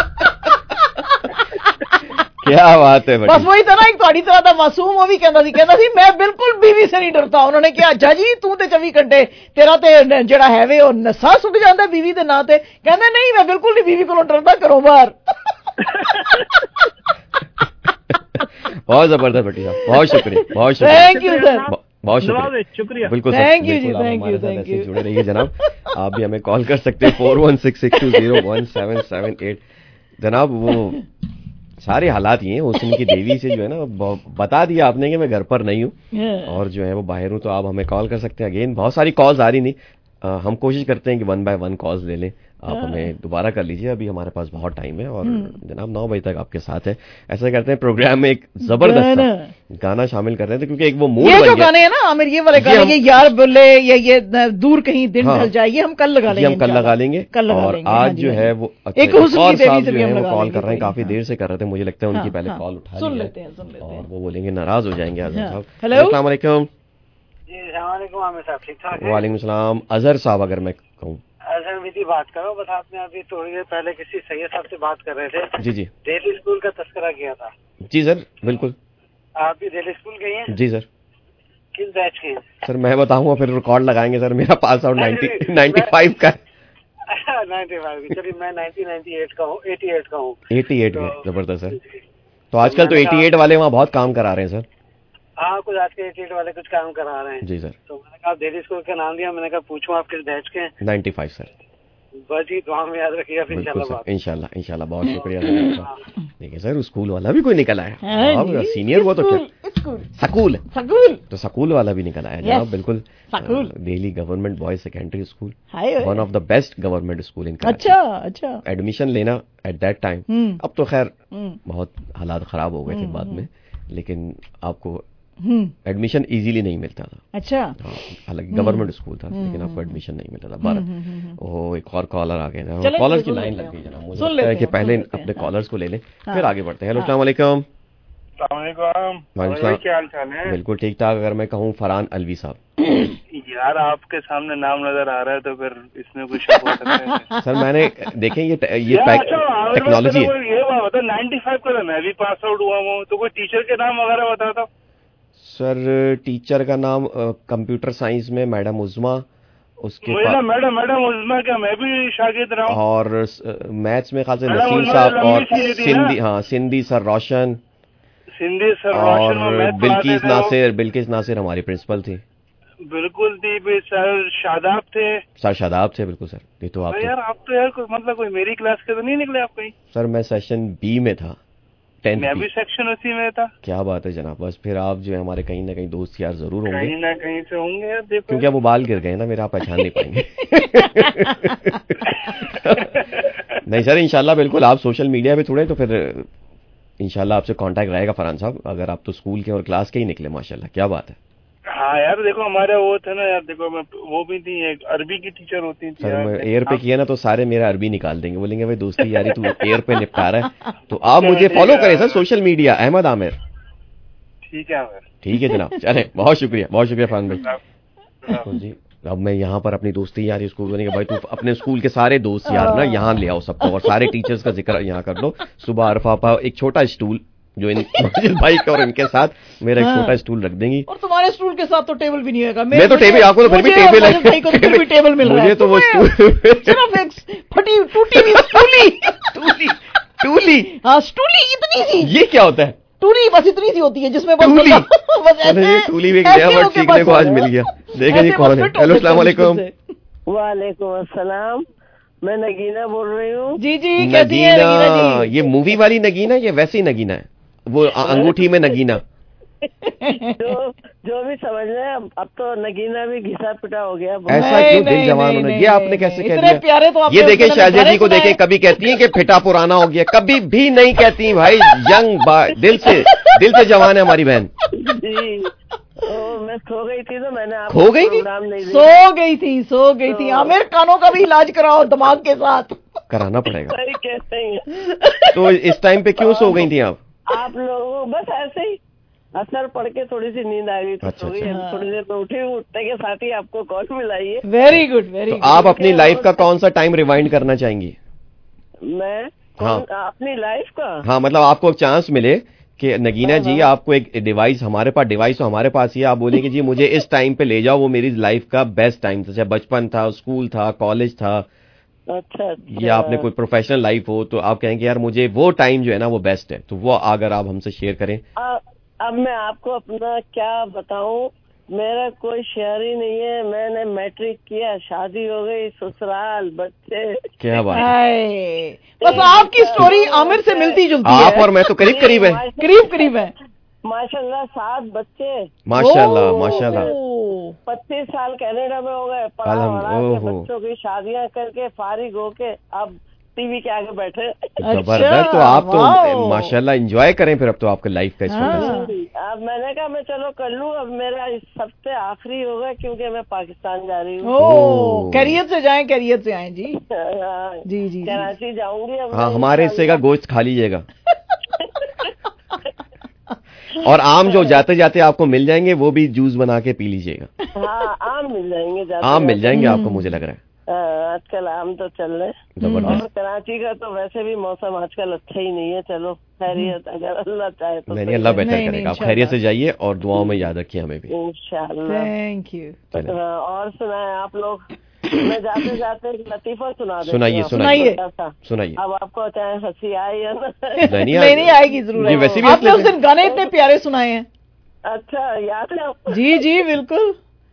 क्या बात है। बस वही था ना, एक थोड़ी तरह था मासूम, वो भी कहता सी कहता सी मैं बिल्कुल बीवी से नहीं डरता। उन्होंने क्या अच्छा जी तू ते चौबी घंटे तेरा ते जड़ा है वे और नसा सुक जाता है बीवी दे ना ते, कहते नहीं मैं बिल्कुल नहीं बीवी को डरता, करो बाहर। बहुत जबरदस्त बेटी साहब, बहुत शुक्रिया बहुत शुक्रिया। थैंक यू सर, बहुत शुक्रिया शुक्रिया। बिल्कुल थैंक यू जी, थैंक यू थैंक यू। जुड़े रहिए जनाब, आप भी हमें कॉल कर सकते हैं four one six six two zero one seven seven eight. जनाब वो सारे हालात ये हैं, हुसन की देवी से जो है ना बता दिया आपने कि मैं घर पर नहीं हूँ और जो है वो बाहर हूँ, तो आप हमें कॉल कर सकते हैं। अगेन बहुत सारी कॉल्स आ रही नहीं, आ, हम कोशिश करते हैं कि वन बाय वन कॉल्स ले लें, आप हमें दोबारा कर लीजिए, अभी हमारे पास बहुत टाइम है और जनाब नौ बजे तक आपके साथ है। ऐसा करते हैं प्रोग्राम में एक जबरदस्त गाना शामिल कर रहे हैं क्योंकि एक वो मूड ये जो गाने हैं ना आमिर, ये वाले गाने, ये यार बोले ये ये दूर कहीं दिन ढल हाँ, जाए, ये हम कल लगा लेंगे, हम कल लगा लेंगे कल और आज जो है वो एक हुस्न की देवी से भी हम लगा कॉल कर रहे हैं, काफी देर से कर रहे थे, मुझे लगता है उनकी पहले कॉल उठा सुन लेते हैं सुन लेते हैं और वो बोलेंगे नाराज हो जाएंगे आजम साहब। हेलो अस्सलाम वालेकुम। वालेकुम आमिर साहब, ठीक ठाक है? वालेकुम सलाम। अजहर साहब अगर मैं कहूँ। अजहर विधि बात करो, बस आपने अभी थोड़ी देर पहले किसी सैयद साहब से बात कर रहे थे। जी जी दिल्ली स्कूल का तस्करा किया था। जी सर बिल्कुल। आप भी दिल्ली स्कूल गए हैं? जी सर। किस बैच के हैं? सर मैं बताऊंगा फिर रिकॉर्ड लगाएंगे सर, मेरा pass out ninety ninety five का नाइन्टी फाइव चलिए मैं नाइन्टी नाइन्टी एट का हूँ, एटी एट का हूँ। एटी एट में जबरदस्त सर। तो आजकल तो एटी एट वाले वहाँ बहुत काम करा रहे हैं सर। हाँ कुछ आज के एटी एट वाले कुछ काम करा रहे हैं। जी सर। तो मैंने कहा दिल्ली स्कूल का नाम दिया, मैंने कहा पूछूं आप किस बैच के हैं? Ninety five sir. بس جی دعا میں یاد رکھیے گا انشاءاللہ. انشاءاللہ انشاءاللہ. بہت شکریہ سر. دیکھیں سر اسکول والا بھی کوئی نکل آیا سینئر. وہ تو کیا سکول سکول تو سکول والا بھی نکل آیا جناب. بالکل Delhi government boys secondary school, one of the best government school in Karachi. اچھا اچھا. ایڈمیشن لینا ایٹ دیٹ ٹائم, اب تو خیر بہت حالات خراب ہو گئے تھے بعد میں, لیکن آپ کو ایڈمیشن ایزیلی نہیں ملتا تھا. اچھا. حالانکہ گورنمنٹ اسکول تھا لیکن آپ کو ایڈمیشن نہیں ملتا تھا. بارہ وہ ایک اور کالر آ گئے, کالر کی لائن لگ گئی جناب. مجھے لگتا ہے کہ پہلے اپنے کالرز کو لے لیں پھر آگے بڑھتے ہیں. ہیلو السلام علیکم. السلام علیکم. وعلیکم السلام. کیا حال چال ہے؟ بالکل ٹھیک ٹھاک. اگر میں کہوں فرحان الوی صاحب. یار آپ کے سامنے نام نظر آ رہا ہے تو پھر اس میں کچھ شک ہو سکتا ہے. سر میں نے دیکھیں یہ ٹیکنالوجی ہے. یہ بتا نائنٹی فائیو کا میں بھی پاس آؤٹ ہوا ہوں, تو کوئی ٹیچر کے نام وغیرہ بتا تھا. سر ٹیچر کا نام کمپیوٹر سائنس میں میڈم عظما, اس کے میڈم میڈم میڈم عظما کیا میں بھی شاگرد رہا ہوں. اور میتھس میں خاص نسیم صاحب, اور سندھی ہاں سندھی سر روشن, سندھی سر روشن, اور بلکیس ناصر. بلکیس ناصر ہماری پرنسپل تھی. بالکل تھی. سر شاداب تھے. سر شاداب تھے بالکل. سر یہ تو آپ یار آپ تو یار مطلب کوئی میری کلاس کے تو نہیں نکلے آپ کہیں. سر میں سیشن بی میں تھا. میں بھی سیکشن اسی میں تھا. کیا بات ہے جناب. بس پھر آپ جو ہے ہمارے کہیں نہ کہیں دوست یار ضرور ہوں گے. کہیں نہ کہیں سے ہوں گے دیکھو, کیونکہ اب وہ بال گر گئے نا میرا, آپ پہچان نہیں پائیں گے. نہیں سر انشاءاللہ بالکل. آپ سوشل میڈیا پہ تھوڑے تو پھر انشاءاللہ آپ سے کانٹیکٹ رہے گا فرحان صاحب. اگر آپ تو اسکول کے اور کلاس کے ہی نکلے ماشاءاللہ. کیا بات ہے. ہاں یار دیکھو ہمارے وہ تھے نا یار, دیکھو وہ بھی تھی ایک عربی کی ٹیچر ہوتی تھی. سر میں ایئر پہ کیا نا تو سارے میرا عربی نکال دیں گے, بولیں گے بھائی دوستی یاری تو ایئر پہ نپٹا رہا ہے. تو آپ مجھے فالو کریں sir social media, Ahmed Aamir. ٹھیک ہے ٹھیک ہے جناب. چلیں بہت شکریہ بہت شکریہ فرحان بھائی. جی اب میں یہاں پر اپنی دوستی یاری اسکول بنے گا بھائی, تو اپنے اسکول کے سارے دوست یار نا یہاں لے آؤ سب کو, اور سارے ٹیچرز کا ذکر یہاں کر لو. صبح عرفہ پا ایک چھوٹا اسٹول جو ان بھائی کا اور ان کے ساتھ میرا ایک چھوٹا اسٹول رکھ دیں گی. اور تمہارے اسٹول کے ساتھ تو ٹیبل بھی نہیں ہوگا. میں تو ٹیبل آپ کو تو پھر بھی ٹیبل ہے, ٹیبل مل رہا ہے. مجھے تو وہ صرف ایک پھٹی ٹوٹی ہوئی اسٹولی ٹولی ٹولی ہاں اسٹولی اتنی سی. یہ کیا ہوتا ہے؟ ٹولی بس اتنی سی ہوتی ہے جس میں ٹولی بھی نیا ورڈ سیکھنے کو آج مل گیا. دیکھیں جی کون ہے. ہیلو السلام علیکم. وعلیکم السلام. میں نگینہ بول رہی ہوں. جی جی نگینہ. یہ مووی والی نگینہ یہ ویسی نگینہ ہے, وہ انگوٹھی میں نگینہ. جو جو بھی سمجھ لیں, اب تو نگینہ بھی گھسا پٹا ہو گیا. ایسا کیوں دل جوان ہونا, یہ آپ نے کیسے کہہ دیا. یہ دیکھیں شازیہ جی کو دیکھیں, کبھی کہتی ہیں کہ پھٹا پرانا ہو گیا, کبھی بھی نہیں کہتی بھائی. ینگ دل سے دل سے جوان ہے ہماری بہن. جی میں سو گئی تھی تو میں نے آپ کھو گئی تھی سو گئی تھی سو گئی تھی عامر کانوں کا بھی علاج کراؤ دماغ کے ساتھ. کرانا پڑے گا. کہتے ہیں تو اس ٹائم پہ کیوں سو گئی تھی آپ؟ آپ لوگوں بس ایسے ہی اثر پڑ کے تھوڑی سی نیند آ گئی تھی. تھوڑی دیر میں اٹھی, اٹھنے کے ساتھ ہی آپ کو کال ملائی ہے. Very good very good. آپ اپنی لائف کا کون سا ٹائم ریوائنڈ کرنا چاہیں گی؟ میں ہاں اپنی لائف کا ہاں مطلب آپ کو ایک چانس ملے کہ نگینہ جی آپ کو ایک ڈیوائس, ہمارے پاس ڈیوائس تو ہمارے پاس ہی ہے, آپ بولیں کہ جی مجھے اس ٹائم پہ لے جاؤ, وہ میری لائف کا بیسٹ ٹائم تھا, چاہے بچپن تھا, اسکول تھا, کالج تھا, اچھا یا آپ نے کوئی پروفیشنل لائف ہو, تو آپ کہیں گے یار مجھے وہ ٹائم جو ہے نا وہ بیسٹ ہے. تو وہ اگر آپ ہم سے شیئر کریں. اب میں آپ کو اپنا کیا بتاؤں, میرا کوئی شیئر ہی نہیں ہے. میں نے میٹرک کیا, شادی ہو گئی, سسرال, بچے. کیا بات ہے. بس آپ کی سٹوری عامر سے ملتی جلتی ہے. آپ اور میں تو قریب قریب ہے قریب قریب ہے. ماشاء اللہ سات بچے. ماشاء اللہ ماشاء اللہ. پچیس سال کینیڈا میں ہو گئے, پڑھا وڑھا کے بچوں کی شادیاں کر کے فارغ ہو کے اب ٹی وی کے آگے بیٹھے. زبردست. تو آپ تو ماشاء اللہ انجوائے کریں پھر. اب تو آپ کا لائف کا اس وقت اب میں نے کہا میں چلو کر لوں. اب میرا اس ہفتے آخری ہوگا کیونکہ میں پاکستان جا رہی ہوں. کیریئر سے جائیں کیریئر سے آئیں. جی جی جی کراچی جاؤں گی. ہاں ہمارے حصے کا گوشت کھا لیجیے گا. اور آم جو جاتے جاتے آپ کو مل جائیں گے وہ بھی جوس بنا کے پی لیجیے گا. ہاں آم مل جائیں گے. آم مل جائیں گے آپ کو, مجھے لگ رہا ہے. آج کل آم تو چل رہے. اور کراچی کا تو ویسے بھی موسم آج کل اچھا ہی نہیں ہے. چلو خیریت, اگر اللہ چاہے تو. نہیں اللہ بہتر کرے گا. آپ خیریت سے جائیے اور دعاؤں میں یاد رکھیے ہمیں بھی. انشاءاللہ. Thank you. اور سنائیں آپ لوگ. میں جاتے جاتے لطیفہ سنا دیں. سنائیے سنائیے سنائیے. اب آپ کو چاہے ہنسی آئی یا نہیں نہیں آئے گی ضرور. آپ نے اس دن گانے اتنے پیارے سنائے ہیں. اچھا یاد ہے آپ کو؟ جی جی بالکل.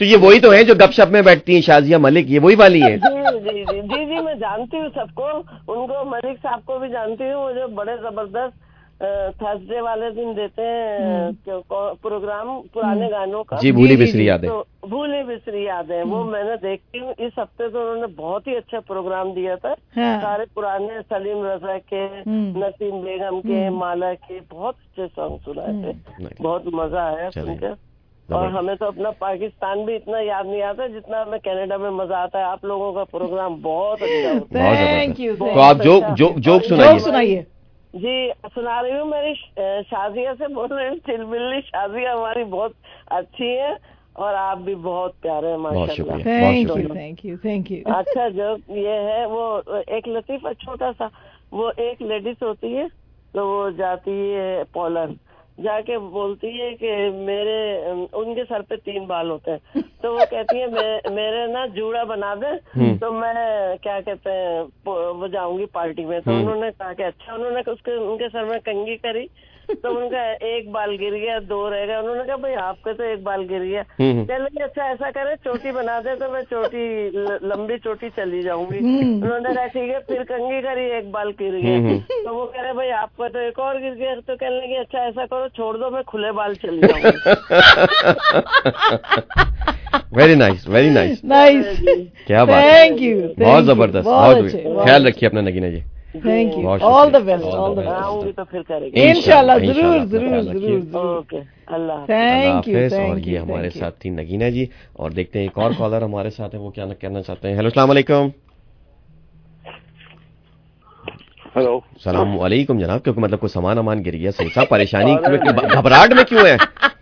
تو یہ وہی تو ہیں جو گپ شپ میں بیٹھتی ہیں شازیہ ملک, یہ وہی والی ہیں؟ جی جی جی جی جی میں جانتی ہوں سب کو, ان کو ملک صاحب کو بھی جانتی ہوں, وہ جو بڑے زبردست تھرسڈے والے دن دیتے ہیں پروگرام پرانے گانوں کا. جی بھولی بسری یادیں, بھولی بسری یادیں, وہ میں نے دیکھتی ہوں. اس ہفتے تو انہوں نے بہت ہی اچھا پروگرام دیا تھا, سارے پرانے سلیم رضا کے, نسیم بیگم کے, مالا کے بہت اچھے سانگ سنائے تھے, بہت مزہ آیا سن کے. اور ہمیں تو اپنا پاکستان بھی اتنا یاد نہیں آتا جتنا ہمیں کینیڈا میں مزہ آتا ہے. آپ لوگوں کا پروگرام بہت اچھا ہوتا ہے. Thank you. تو آپ جوک سنائیے. جی سنا رہی ہوں, میری شازیہ سے بول رہے ہیں, چلبلی شازیہ ہماری بہت اچھی ہے اور آپ بھی بہت پیارے ہیں ماشاء اللہ. Thank you thank you. اچھا جو یہ ہے وہ ایک لطیفہ چھوٹا سا, وہ ایک لیڈیز ہوتی ہے تو وہ جاتی ہے پولینڈ, جا کے بولتی ہے کہ میرے ان کے سر پہ تین بال ہوتے ہیں, تو وہ کہتی ہے میرے نا جوڑا بنا دیں تو میں کیا کہتے ہیں وہ جاؤں گی پارٹی میں. تو انہوں نے کہا کہ اچھا, انہوں نے اس کے ان کے سر میں کنگھی کری تو ان کا ایک بال گر گیا, دو رہ گئے. انہوں نے کہا بھائی آپ کا تو ایک بال گر گیا, چلیے اچھا ایسا کرے چوٹی بنا دے تو میں چوٹی لمبی چوٹی چلی جاؤں گی. انہوں نے کہا ٹھیک ہے, پھر کنگھی کری, ایک بال گر گیا. تو وہ کہہ رہے بھائی آپ کا تو ایک اور گر گیا, تو کہنے لگے اچھا ایسا کرو چھوڑ دو میں کھلے بال چلی جاؤں گی. Very nice very nice nice, کیا بات, تھینک یو, بہت زبردست, بہت خیال رکھیے اپنا Nagina ji. Thank you, all the best, all the آؤں گی تو پھر کریں گے انشاءاللہ, ضرور ضرور ضرور. اوکے, اللہ تھینک یو. اور یہ ہمارے ساتھ تھی نگینہ جی. اور دیکھتے ہیں ایک اور کالر ہمارے ساتھ ہیں, وہ کیا کہنا چاہتے ہیں. ہیلو السلام علیکم. ہیلو السلام علیکم جناب. کیونکہ مطلب کوئی سامان امان گر گیا, صحیح صاحب پریشانی گھبراہٹ میں کیوں ہے؟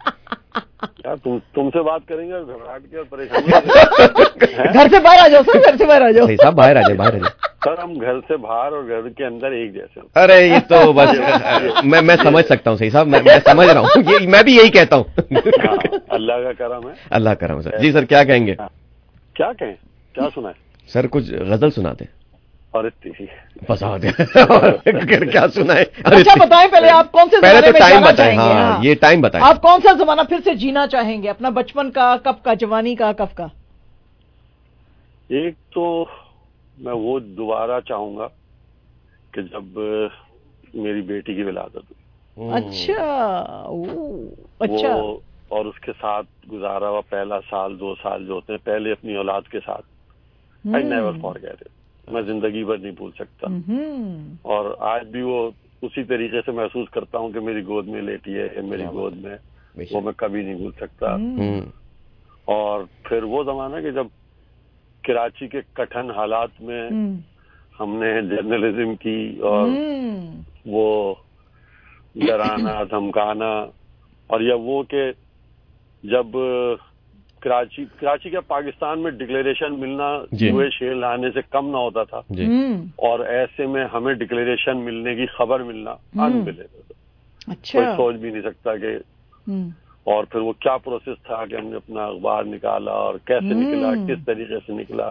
تم سے بات کریں گے گھبراہٹ کی اور پریشانی. گھر سے باہر آ جاؤ سر, گھر سے باہر آ جاؤ. صحیح صاحب باہر آ جائے, باہر آ جائے. سر ہم گھر سے باہر اور گھر کے اندر ایک جیسے. ارے یہ تو بس میں میں سمجھ سکتا ہوں صحیح صاحب, میں سمجھ رہا ہوں, میں بھی یہی کہتا ہوں. اللہ کا کرم ہے, اللہ کرم سر. جی سر کیا کہیں گے؟ کیا کہیں, کیا سنائیں سر؟ کچھ غزل سناتے اور بس آ گیا, کیا سنائے. اچھا بتائیں پہلے آپ کون سے پہلے تو ٹائم جانا بتائیں. چاہیں گے؟ ہاں یہ ٹائم بتائیں, آپ کون سا زمانہ پھر سے جینا چاہیں گے, اپنا بچپن کا, کب کا, جوانی کا, کب کا؟ ایک تو میں وہ دوبارہ چاہوں گا کہ جب میری بیٹی کی ولادت ہوئی. اچھا اچھا. اور اس کے ساتھ گزارا ہوا پہلا سال دو سال جو ہوتے ہیں پہلے اپنی اولاد کے ساتھ, آئی نیور فارگیٹ اٹ, میں زندگی بھر نہیں بھول سکتا. اور آج بھی وہ اسی طریقے سے محسوس کرتا ہوں کہ میری گود میں لیٹی ہے, میری گود میں, وہ میں کبھی نہیں بھول سکتا. اور پھر وہ زمانہ کہ جب کراچی کے کٹھن حالات میں ہم نے جرنلزم کی, اور وہ ڈرانا دھمکانا, اور یا وہ کہ جب کراچی کراچی کا پاکستان میں ڈکلیریشن ملنا جوئے شیر لانے سے کم نہ ہوتا تھا, اور ایسے میں ہمیں ڈکلیریشن ملنے کی خبر ملنا انبلیویبل, کوئی سوچ بھی نہیں سکتا کہ. اور پھر وہ کیا پروسیس تھا کہ ہم نے اپنا اخبار نکالا اور کیسے نکلا, کس طریقے سے نکلا.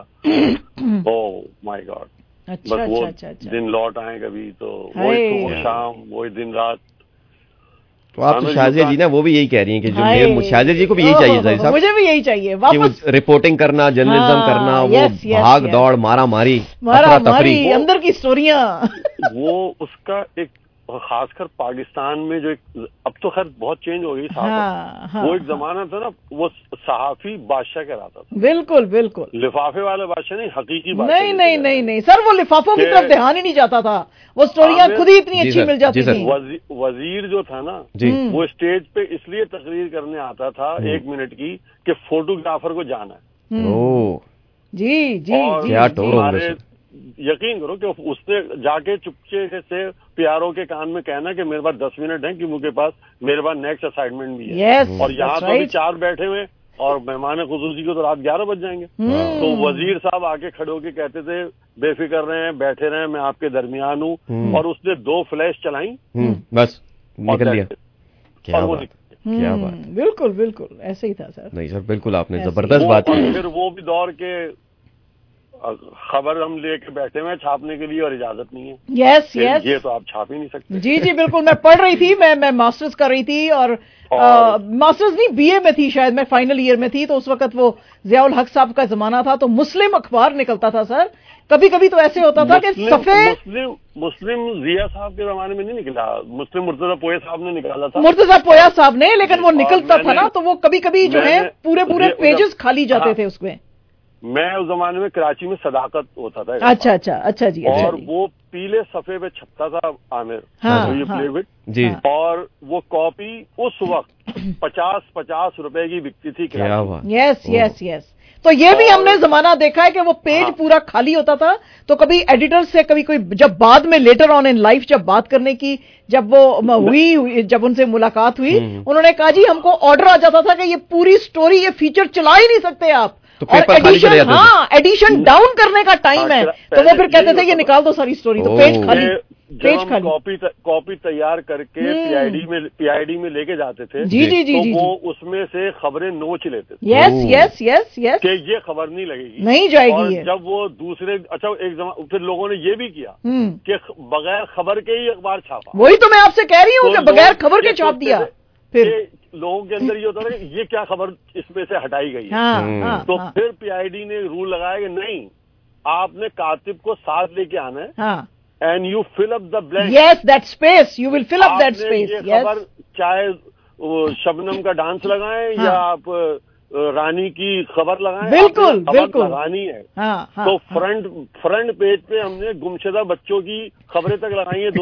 او مائی گاڈ, بس وہ دن لوٹ آئے کبھی تو وہی صبح شام وہی دن رات. تو آپ تو شازیہ جی نا وہ بھی یہی کہہ رہی ہیں کہ جو شازیہ جی کو بھی یہی چاہیے صحیح صاحب, مجھے بھی یہی چاہیے واپس رپورٹنگ کرنا, جرنلزم کرنا, وہ بھاگ دوڑ مارا ماری مارا ماری اندر کی اسٹوریاں. وہ اس کا ایک خاص کر پاکستان میں جو ایک, اب تو خیر بہت چینج ہو گئی صحافت, وہ ایک زمانہ تھا نا وہ صحافی بادشاہ کہلاتا تھا. بالکل بالکل, لفافے والے بادشاہ نہیں, حقیقی بادشاہ. نہیں نہیں نہیں نہیں سر, وہ لفافوں کی طرف دھیان ہی نہیں جاتا تھا, وہ اسٹوریاں خود ہی اتنی اچھی مل جاتی تھیں. وزیر جو تھا نا وہ اسٹیج پہ اس لیے تقریر کرنے آتا تھا ایک منٹ کی کہ فوٹوگرافر کو جانا ہے. جی جی جی, یقین کرو کہ اس نے جا کے چپچے سے پیاروں کے کان میں کہنا کہ میرے پاس دس منٹ ہیں کہ مجھے پاس میرے پاس نیکسٹ اسائنمنٹ بھی ہے, اور یہاں تو بھی چار بیٹھے ہوئے اور مہمان خصوصی کو تو رات گیارہ بج جائیں گے. تو وزیر صاحب آگے کھڑے ہو کے کہتے تھے بے فکر رہے, بیٹھے رہے, میں آپ کے درمیان ہوں. اور اس نے دو فلیش چلائیں بس نکل لیا. کیا بات, بالکل بالکل ایسے ہی تھا سر. نہیں سر بالکل آپ نے زبردست بات کی. پھر وہ بھی دور کے خبر ہم لے کے بیٹھے ہوئے چھاپنے کے لیے اور اجازت نہیں ہے. یس یس یہ تو آپ چھاپ ہی نہیں سکتے. جی جی بالکل. میں پڑھ رہی تھی, میں میں ماسٹرز کر رہی تھی, اور ماسٹرز نہیں بی اے میں تھی شاید, میں فائنل ایئر میں تھی, تو اس وقت وہ ضیاء الحق صاحب کا زمانہ تھا, تو مسلم اخبار نکلتا تھا سر. کبھی کبھی تو ایسے ہوتا تھا کہ صفحے مسلم مسلم ضیاء صاحب کے زمانے میں نہیں نکلا, مسلم مرتضی پویا صاحب نے نکالا تھا. مرتضی پویا صاحب نے, لیکن وہ نکلتا تھا نا, تو وہ کبھی کبھی جو ہے پورے پورے پیجز خالی جاتے تھے اس میں. میں اس زمانے میں کراچی میں صداقت ہوتا تھا. اچھا اچھا اچھا جی. اور وہ پیلے صفحے پہ چھپتا تھا عامر جی, اور وہ کاپی اس وقت پچاس پچاس روپے کی بکتی تھی. یس یس یس. تو یہ بھی ہم نے زمانہ دیکھا ہے کہ وہ پیج پورا خالی ہوتا تھا, تو کبھی ایڈیٹر سے کبھی کوئی جب بعد میں لیٹر آن ان لائف جب بات کرنے کی جب وہ ہوئی, جب ان سے ملاقات ہوئی, انہوں نے کہا جی ہم کو آرڈر آ جاتا تھا کہ یہ پوری سٹوری, یہ فیچر چلا ہی نہیں سکتے آپ, اور ایڈیشن, ہاں ایڈیشن ڈاؤن کرنے کا ٹائم ہے, تو وہ پھر کہتے تھے یہ نکال دو ساری سٹوری, تو پیج خالی. جب ہم کاپی کاپی تیار کر کے پی آئی ڈی میں پی آئی ڈی میں لے کے جاتے تھے, جی جی جی, تو وہ اس میں سے خبریں نوچ لیتے تھے. یس یس یس یس, کہ یہ خبر نہیں لگے گی, نہیں جائے گی. جب وہ دوسرے, اچھا ایک زمان پھر لوگوں نے یہ بھی کیا کہ بغیر خبر کے ہی اخبار چھاپا. وہی تو میں آپ سے کہہ رہی ہوں کہ بغیر خبر کے چھاپ دیا. پھر لوگوں کے اندر یہ ہوتا تھا کہ یہ کیا خبر اس میں سے ہٹائی گئی ہے, تو پھر پی آئی ڈی نے رول لگایا کہ نہیں, آپ نے کاتب کو ساتھ لے کے آنا ہے, and you fill up the blank. Yes, that space. You will fill up that space. یہ خبر چاہے شبنم کا ڈانس لگائیں یا آپ رانی کی خبر لگائیں, بالکل بالکل لگانی ہے. تو فرنٹ فرنٹ پیج پہ ہم نے گمشدہ بچوں کی خبریں تک لگائی ہیں, دو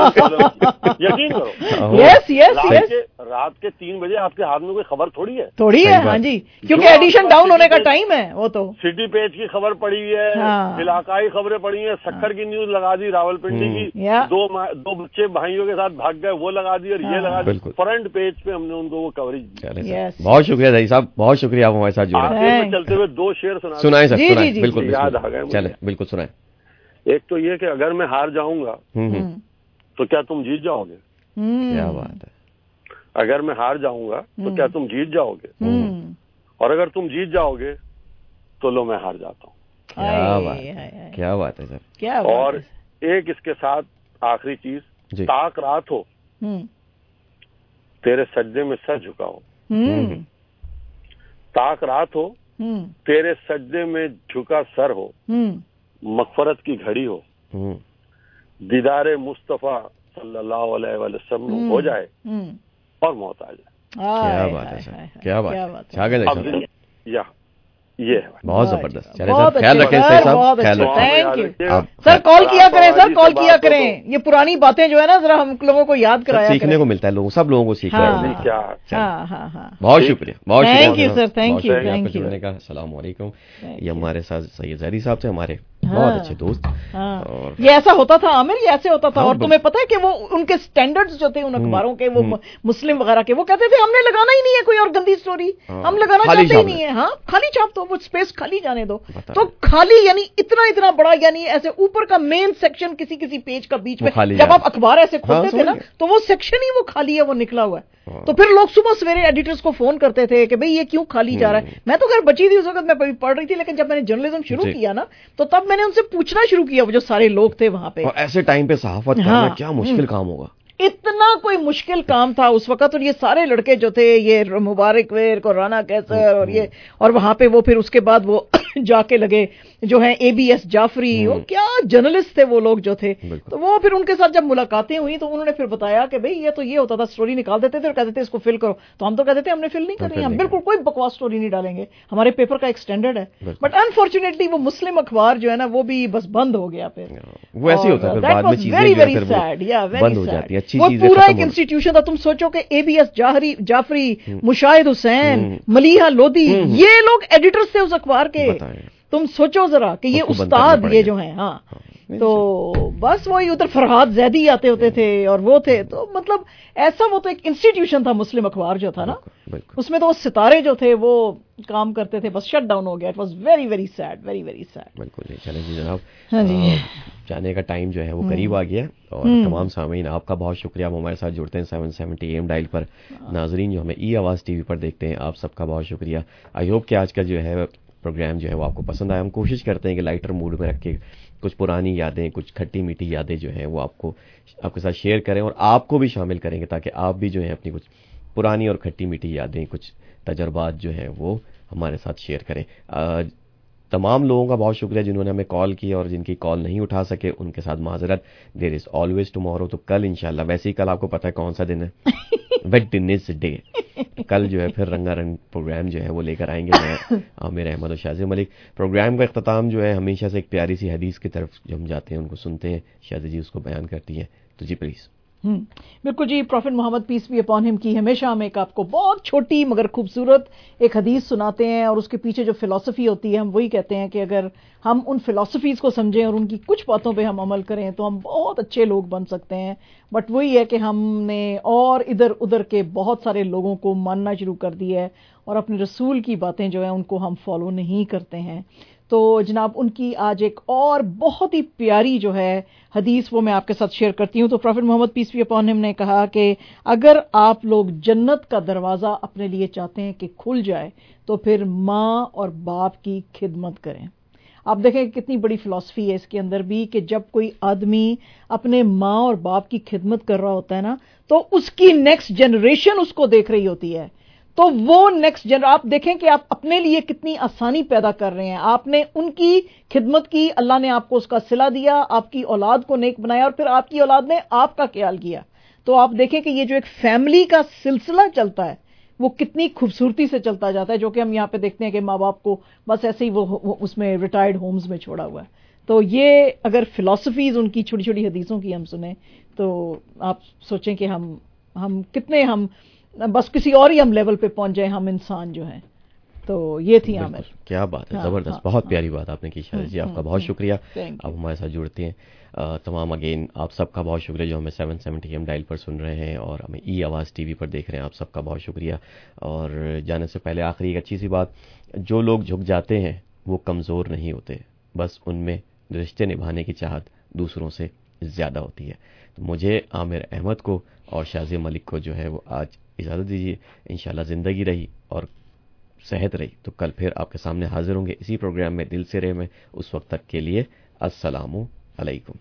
دو یقین کرو. یس یس یس. رات کے تین بجے آپ کے ہاتھ میں کوئی خبر تھوڑی ہے, تھوڑی ہے. ہاں جی, کیونکہ ایڈیشن ڈاؤن ہونے کا ٹائم ہے. وہ تو سٹی پیج کی خبر پڑی ہوئی ہے, علاقائی خبریں پڑی ہیں, سکھر کی نیوز لگا دی, راول پنڈی کی دو دو بچے بھائیوں کے ساتھ بھاگ گئے وہ لگا دی, اور یہ لگا دی. فرنٹ پیج پہ ہم نے ان کو وہ کوریج دی. بہت شکریہ ذہی صاحب, بہت شکریہ آپ ہمارے ساتھ جڑے. چلتے ہوئے دو شعر سنائیں سر, سنائیں بالکل, یاد آ گئے. چلیں بالکل سنائیں. ایک تو یہ کہ اگر میں ہار جاؤں گا تو کیا تم جیت جاؤ گے. کیا بات ہے. اگر میں ہار جاؤں گا تو کیا تم جیت جاؤ گے, اور اگر تم جیت جاؤ گے تو لو میں ہار جاتا ہوں. کیا بات, کیا بات ہے سر. اور ایک اس کے ساتھ آخری چیز, تاک رات ہو تیرے سجدے میں سر جھکاؤ, تاک رات ہو تیرے سجدے میں جھکا سر ہو, مغفرت کی گھڑی ہو, دیدار مصطفیٰ صلی اللہ علیہ وسلم ہو جائے اور موت آ جائے. کیا بات ہے سر, کیا بات ہے. یہ ہے بہت زبردست. خیال رکھیں صاحب, خیال رکھیں. سر کال کیا کریں, سر کال کیا کریں. یہ پرانی باتیں جو ہے نا ذرا ہم لوگوں کو یاد کرایا کریں. سیکھنے کو ملتا ہے, لوگوں سب لوگوں کو سیکھنا ہے. ہاں ہاں ہاں, بہت شکریہ, بہت شکریہ. Thank you sir, thank you thank you. السلام علیکم. یہ ہمارے ساتھ سید زہری صاحب تھے, ہمارے بہت اچھے دوست. یہ ایسا ہوتا تھا عامر, یہ ایسے ہوتا تھا. اور تمہیں پتا ہے کہ وہ ان کے سٹینڈرڈز جو تھے ان اخباروں کے, وہ مسلم وغیرہ کے, وہ کہتے تھے ہم نے لگانا ہی نہیں ہے کوئی اور گندی سٹوری, ہم لگانا چاہتے ہی نہیں ہے. ہاں خالی چھاپ دو, وہ اسپیس خالی جانے دو. تو خالی یعنی اتنا اتنا بڑا, یعنی ایسے اوپر کا مین سیکشن کسی کسی پیج کا بیچ میں, جب آپ اخبار ایسے کھولتے تھے نا تو وہ سیکشن ہی وہ خالی ہے, وہ نکلا ہوا ہے. تو پھر لوگ صبح سویرے ایڈیٹرز کو فون کرتے تھے کہ بھئی یہ کیوں خالی جا رہا ہے. میں تو خیر بچی تھی اس وقت, میں پڑھ رہی تھی, لیکن جب میں نے جرنلزم شروع کیا نا تو تب میں نے ان سے پوچھنا شروع کیا, وہ جو سارے لوگ تھے وہاں پہ. ایسے ٹائم پہ صحافت کرنا کیا مشکل کام ہوگا. اتنا کوئی مشکل کام تھا اس وقت. اور یہ سارے لڑکے جو تھے, یہ مبارک ویر کو, رانا کیسر, اور یہ, اور وہاں پہ وہ پھر اس کے بعد وہ جا کے لگے جو ہیں اے بی ایس جعفری, وہ کیا جرنلسٹ تھے وہ لوگ جو تھے. تو وہ پھر ان کے ساتھ جب ملاقاتیں ہوئی تو انہوں نے پھر بتایا کہ بھئی یہ تو یہ ہوتا تھا, سٹوری نکال دیتے تھے اور کہتے تھے اس کو فل کرو. تو ہم تو کہتے تھے ہم نے فل نہیں کرنی, ہم بالکل کوئی بکواس سٹوری نہیں ڈالیں گے, ہمارے پیپر کا ایک سٹینڈرڈ ہے. بٹ انفارچونیٹلی وہ مسلم اخبار جو ہے نا وہ بھی بس بند ہو گیا. پھر وہ ایسے ہی ہوتا ہے, بعد میں چیزیں بند ہو جاتی ہیں, اچھی چیزیں. پورا ایک انسٹیٹیوشن تھا. تم سوچو کہ A B S Jafri Jafri Mushahid Hussain, Maleeha Lodhi, یہ لوگ ایڈیٹرز تھے اس اخبار کے. تم سوچو ذرا کہ یہ استاد یہ جو ہیں. ہاں تو بس وہی ادھر فرحاد زیدی آتے ہوتے تھے اور وہ تھے. تو مطلب ایسا وہ تو ایک انسٹیٹیوشن تھا مسلم اخبار جو تھا نا, اس میں تو وہ ستارے جو تھے وہ کام کرتے تھے, بس شٹ ڈاؤن ہو گیا. It was very very sad, very very sad. بالکل جی. چلیں جی جناب, ہاں جی, جانے کا ٹائم جو ہے وہ قریب آ گیا. اور تمام سامعین آپ کا بہت شکریہ, آپ ہمارے ساتھ جڑتے ہیں seven seventy A M dial پر. ناظرین جو ہمیں ای آواز ٹی وی پر دیکھتے ہیں, آپ سب کا بہت شکریہ. آئی ہوپ کہ آج کا جو ہے प्रोग्राम जो है वो आपको पसंद आया। हम कोशिश करते हैं कि लाइटर मूड में रख के कुछ पुरानी यादें, कुछ खट्टी मीठी यादें जो हैं वो आपको आपके साथ शेयर करें और आपको भी शामिल करेंगे, ताकि आप भी जो है अपनी कुछ पुरानी और खट्टी मीठी यादें, कुछ तजर्बात जो हैं वो हमारे साथ शेयर करें। आ, तमाम लोगों का बहुत शुक्रिया जिन्होंने हमें कॉल की, और जिनकी कॉल नहीं उठा सके उनके साथ माजरत। There is always tomorrow. तो कल इंशाल्लाह, वैसे ही कल आपको पता है कौन सा दिन है, वेडनेसडे डे। कल जो है फिर रंगारंग प्रोग्राम जो है वो लेकर आएंगे मैं, आमिर अहमद और शाज़िया मलिक। प्रोग्राम का इख्तिताम जो है हमेशा से एक प्यारी सी हदीस की तरफ जो हम जाते हैं उनको सुनते हैं, शाज़िया जी उसको बयान करती हैं। तो जी प्लीज़। हम्म, बिल्कुल जी। Prophet Mohammad peace be upon him की हमेशा हम एक आपको बहुत छोटी मगर खूबसूरत एक हदीस सुनाते हैं, और उसके पीछे जो फिलॉसफी होती है हम वही कहते हैं कि अगर हम उन फिलॉसफीज को समझें और उनकी कुछ बातों पे हम अमल करें तो हम बहुत अच्छे लोग बन सकते हैं। बट वही है कि हमने और इधर उधर के बहुत सारे लोगों को मानना शुरू कर दिया है और अपने रसूल की बातें जो है उनको हम फॉलो नहीं करते हैं। तो जनाब उनकी आज एक और बहुत ही प्यारी जो है हदीस वो मैं आपके साथ शेयर करती हूँ। तो prophet Mohammad peace be upon him ने कहा कि अगर आप लोग जन्नत का दरवाज़ा अपने लिए चाहते हैं कि खुल जाए तो फिर माँ और बाप की खिदमत करें। आप देखें कितनी बड़ी फिलॉसफी है इसके अंदर भी, कि जब कोई आदमी अपने माँ और बाप की खिदमत कर रहा होता है ना, तो उसकी नेक्स्ट जनरेशन उसको देख रही होती है। तो वो नेक्स्ट जनरेशन, आप देखें कि आप अपने लिए कितनी आसानी पैदा कर रहे हैं। आपने उनकी खिदमत की, अल्लाह ने आपको उसका सिला दिया, आपकी औलाद को नेक बनाया, और फिर आपकी औलाद ने आपका ख्याल किया। तो आप देखें कि ये जो एक फैमिली का सिलसिला चलता है वो कितनी खूबसूरती से चलता जाता है, जो कि हम यहाँ पे देखते हैं कि माँ बाप को बस ऐसे ही वो, वो उसमें रिटायर्ड होम्स में छोड़ा हुआ है। तो ये अगर फिलॉसफीज उनकी छोटी छोटी हदीसों की हम सुने तो आप सोचें कि हम हम कितने हम बस किसी और ही हम लेवल पे पहुंच जाए हम इंसान जो हैं। तो ये थी आमिर। क्या बात है, हाँ, जबरदस्त। हाँ, बहुत हाँ, प्यारी बात आपने की शायद जी, आपका बहुत शुक्रिया। आप हमारे साथ जुड़ते हैं। आ, तमाम अगेन आप सबका बहुत शुक्रिया जो हमें सेवन सेवेंटी एम डायल पर सुन रहे हैं और हमें ई आवाज़ टीवी पर देख रहे हैं, आप सबका बहुत शुक्रिया। और जाने से पहले आखिरी एक अच्छी सी बात, जो लोग झुक जाते हैं वो कमज़ोर नहीं होते, बस उनमें रिश्ते निभाने की चाहत दूसरों से ज़्यादा होती है। तो मुझे, आमिर अहमद को और शाज़िया मलिक को जो है वो आज इजाज़त दीजिए। इंशाल्लाह ज़िंदगी रही और सेहत रही तो कल फिर आपके सामने हाजिर होंगे इसी प्रोग्राम में दिल से रहे में। उस वक्त तक के लिए अस्सलामु अलैकुम।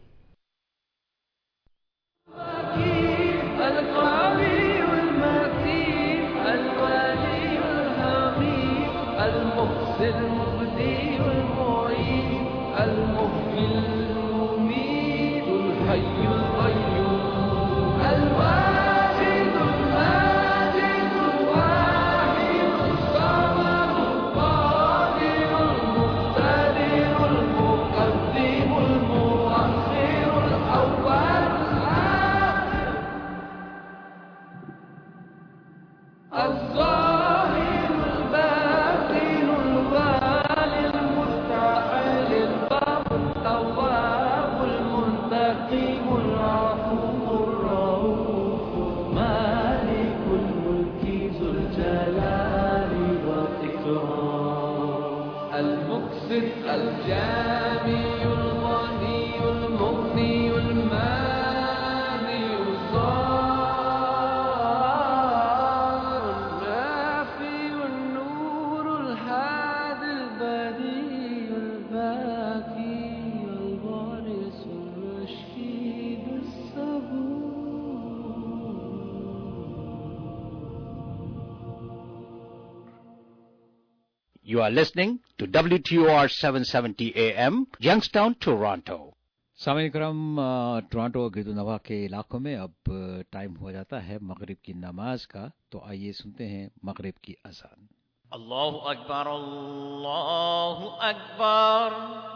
You are listening to W T O R seven seventy A M, Youngstown, Toronto. सामईन करम, टोरंटो गिरदुनवा के इलाकों में अब टाइम हो जाता है मगरिब की नमाज का। तो आइए सुनते हैं मगरिब की अज़ान। अल्लाहु अकबर, अल्लाहु अकबर,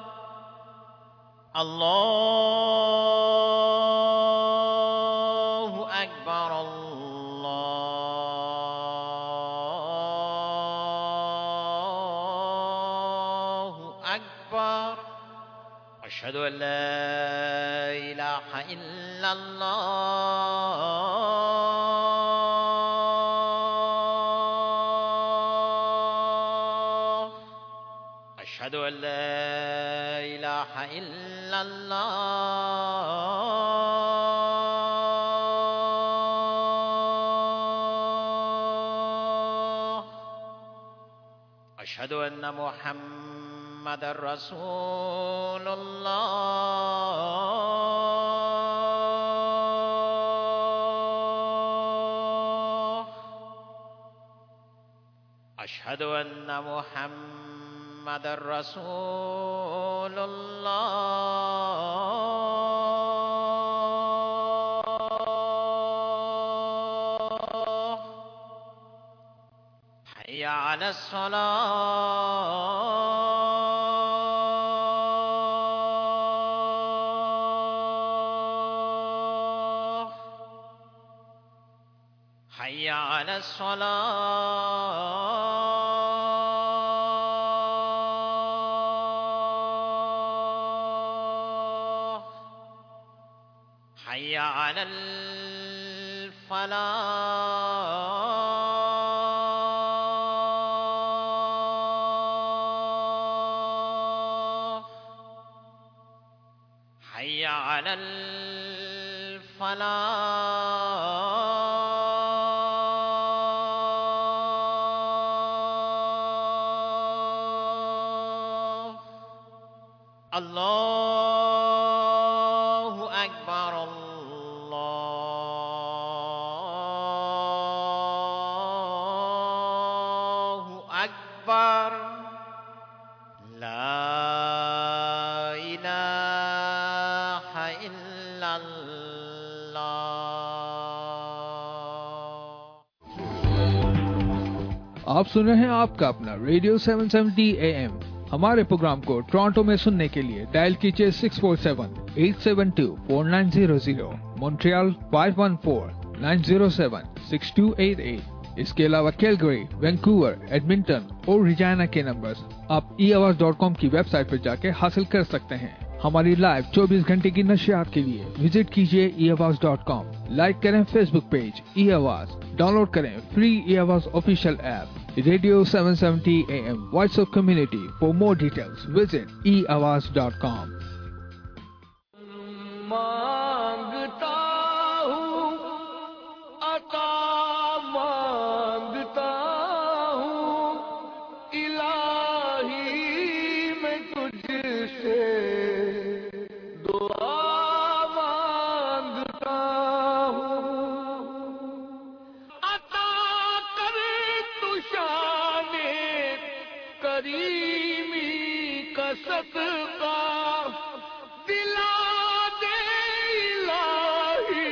अल्लाहु अकबर, अल्लाहु अकबर। अशहदु अल्ला इलाहा इल्लल्लाह, अशहदु अल्ला इलाहा इल्लल्लाह, أشهد أن محمد رسول الله أشهد أن محمد رسول الله حي على الصلاة حي على الصلاة حي على الفلاح حي على الفلاح الله أكبر الله أكبر لا إله إلا الله. आप सुन रहे हैं आपका अपना radio seven seventy A M. हमारे प्रोग्राम को टोरंटो में सुनने के लिए डायल कीजिए six four seven eight seven two four nine zero zero, Montreal five one four nine zero seven six two eight eight. इसके अलावा कैलगरी, वैंकूवर, एडमिंटन और रिजाइना के नंबर्स आप ई आवाज डॉट कॉम की वेबसाइट पर जाके हासिल कर सकते हैं। हमारी लाइव चौबीस घंटे की नशियात के लिए विजिट कीजिए E Awaz dot com. Like करें Facebook page E Awaz, download करें free E Awaz official app radio seven seventy A M voice of community. For more details visit E Awaz dot com. मांगता हूँ अता मांगता हूँ इलाही मैं तुझसे दुआ मांगता हूँ अता कर तू शाने करीमी का सदका दिला दे इलाही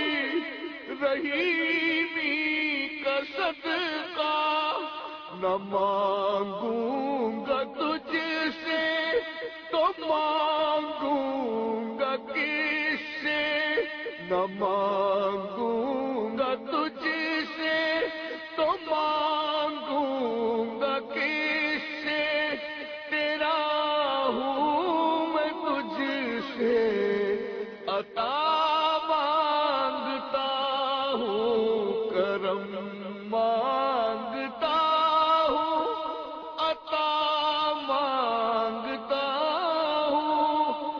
रहीमी का सदका न मांगूंगा तुझसे तो मांगूंगा किससे न मांगूंगा तुझसे तो मांगूंगा किससे तेरा हूँ मैं तुझसे अता मांगता हूँ करम मांगता हूँ अता मांगता हूँ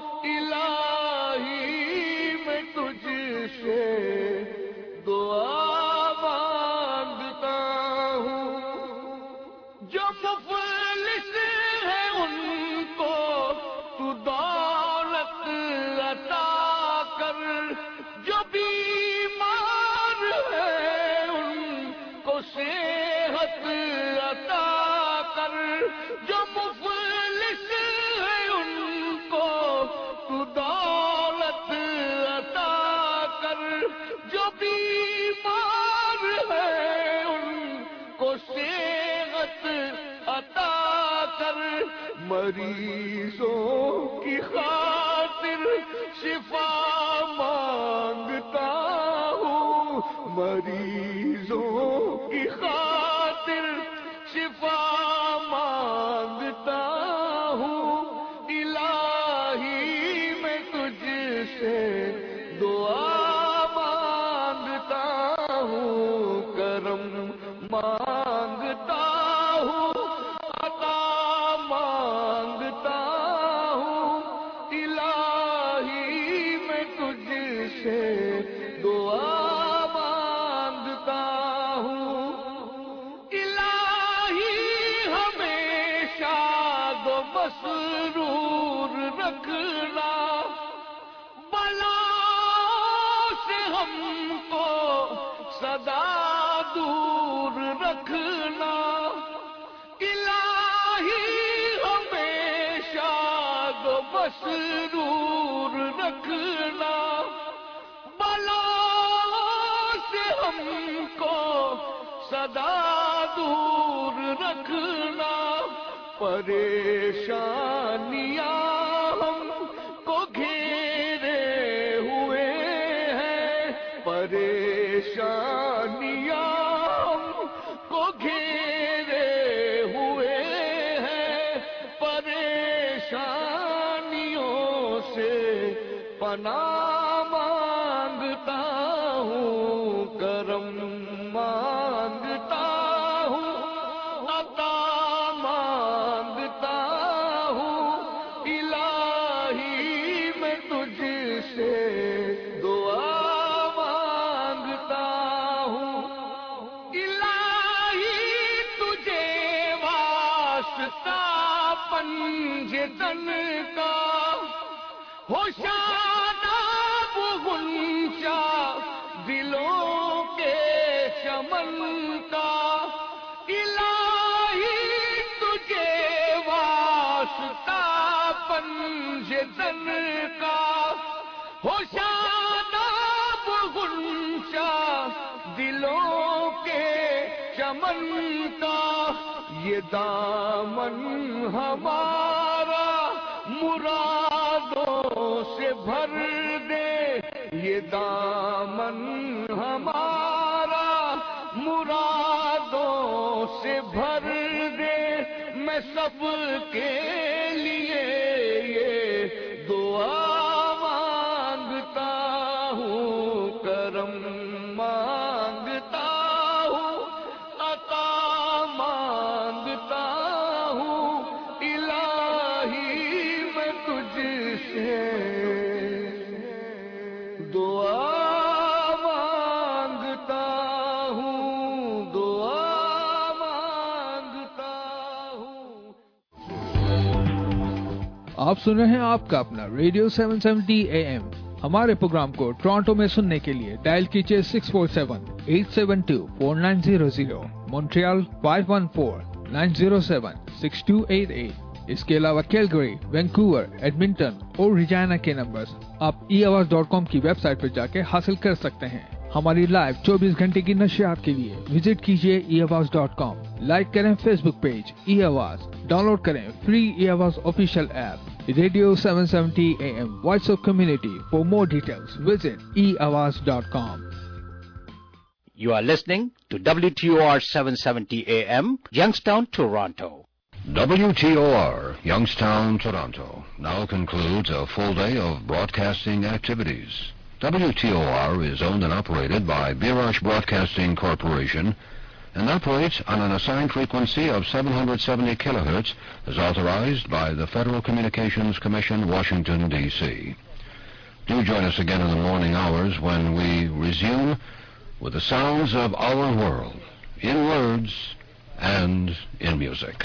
इलाही मैं तुझसे दुआ मांगता हूँ जो मुफलिस है उनको तू दौलत अता कर जो बीमार है उनको सेहत अता कर जो मुफलिस है उनको तू दौलत अता कर जो बीमार है उनको सेहत अता कर मरीजों की खातिर शिफा मांगता हूँ मरीजों की खातिर शिफा मांगता हूँ इलाही मैं तुझसे दुआ मांगता हूँ करम मांगता हूँ अता मांगता हूँ इलाही मैं तुझसे दुआ मांगता हूँ इलाही हमेशा ہم کو سدا دور رکھنا الہی ہمیشہ دو مسرور رکھنا بلا سے ہم کو سدا دور رکھنا پریشانیاں ہم کو گھیرے ہوئے ہیں پریشانیاں ہم کو گھیرے ہوئے ہیں پریشانیوں سے پناہ مانگتا ہوں کرم مانگتا ہوں عطا مانگتا ہوں الہی میں تجھ سے دعا مانگتا ہوں الہی تجھے واسطہ پنجتن کا ہو شاداب غنچہ دلوں کے چمن کا الہی تجھے واسطہ پنجتن کا ہو شاداب غنچہ دلوں کے چمن کا یہ دامن ہمارا مرادوں سے بھر دے یہ دامن ہمارا مرادوں سے بھر دے میں سب کے لیے یہ دعا مانگتا ہوں کرم مانگتا ہوں عطا مانگتا ہوں الہی میں تجھ سے دعا مانگتا ہوں دعا مانگتا ہوں. آپ سن رہے ہیں آپ کا اپنا radio seven seventy A M. ہمارے پروگرام کو ٹورانٹو میں سننے کے لیے ڈائل کیجیے six four seven eight seven two four nine zero zero Montreal five one four nine zero seven six two eight eight. اس کے علاوہ کیلگری، وینکوور، ایڈمنٹن اور ریجائنا کے نمبرز آپ ای آواز ڈاٹ کام کی ویب سائٹ پر جا کے حاصل کر سکتے ہیں. ہماری لائیو چوبیس گھنٹے کی نشریات کے لیے وزٹ کیجیے E Awaz dot com. Like کریں Facebook page E Awaz, download کریں free E Awaz official app radio seven seventy A M voice of community. For more details visit E Awaz dot com. You are listening to W T O R seven seventy A M, Youngstown, Toronto. W T O R, Youngstown, Toronto, now concludes a full day of broadcasting activities. W T O R is owned and operated by Birash Broadcasting Corporation and operates on an assigned frequency of seven hundred seventy kilohertz as authorized by the Federal Communications Commission, Washington, D C. Do join us again in the morning hours when we resume with the sounds of our world, in words and in music.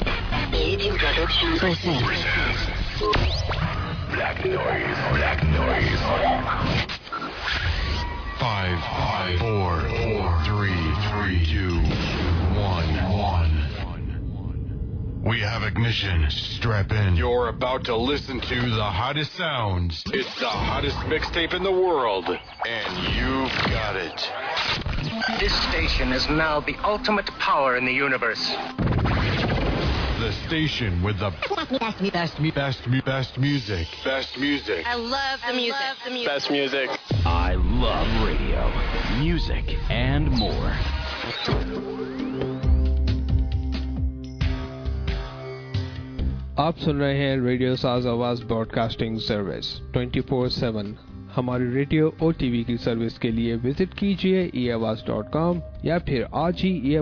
Presents Black Noise, Black Noise. always. Five, five, four, four, three, three, two, one, one. We have ignition. Strap in. You're about to listen to the hottest sounds. It's the hottest mixtape in the world, and you've got it. This station is now the ultimate power in the universe. The station with the best, best, best, best, best music. Best music. I love the music. I love the music. Best music. I love radio, music, and more. आप सुन रहे हैं radio Saaz Awaz broadcasting service twenty four seven. हमारी radio और TV की service के लिए visit कीजिए E Awaz dot com या फिर आज ही ई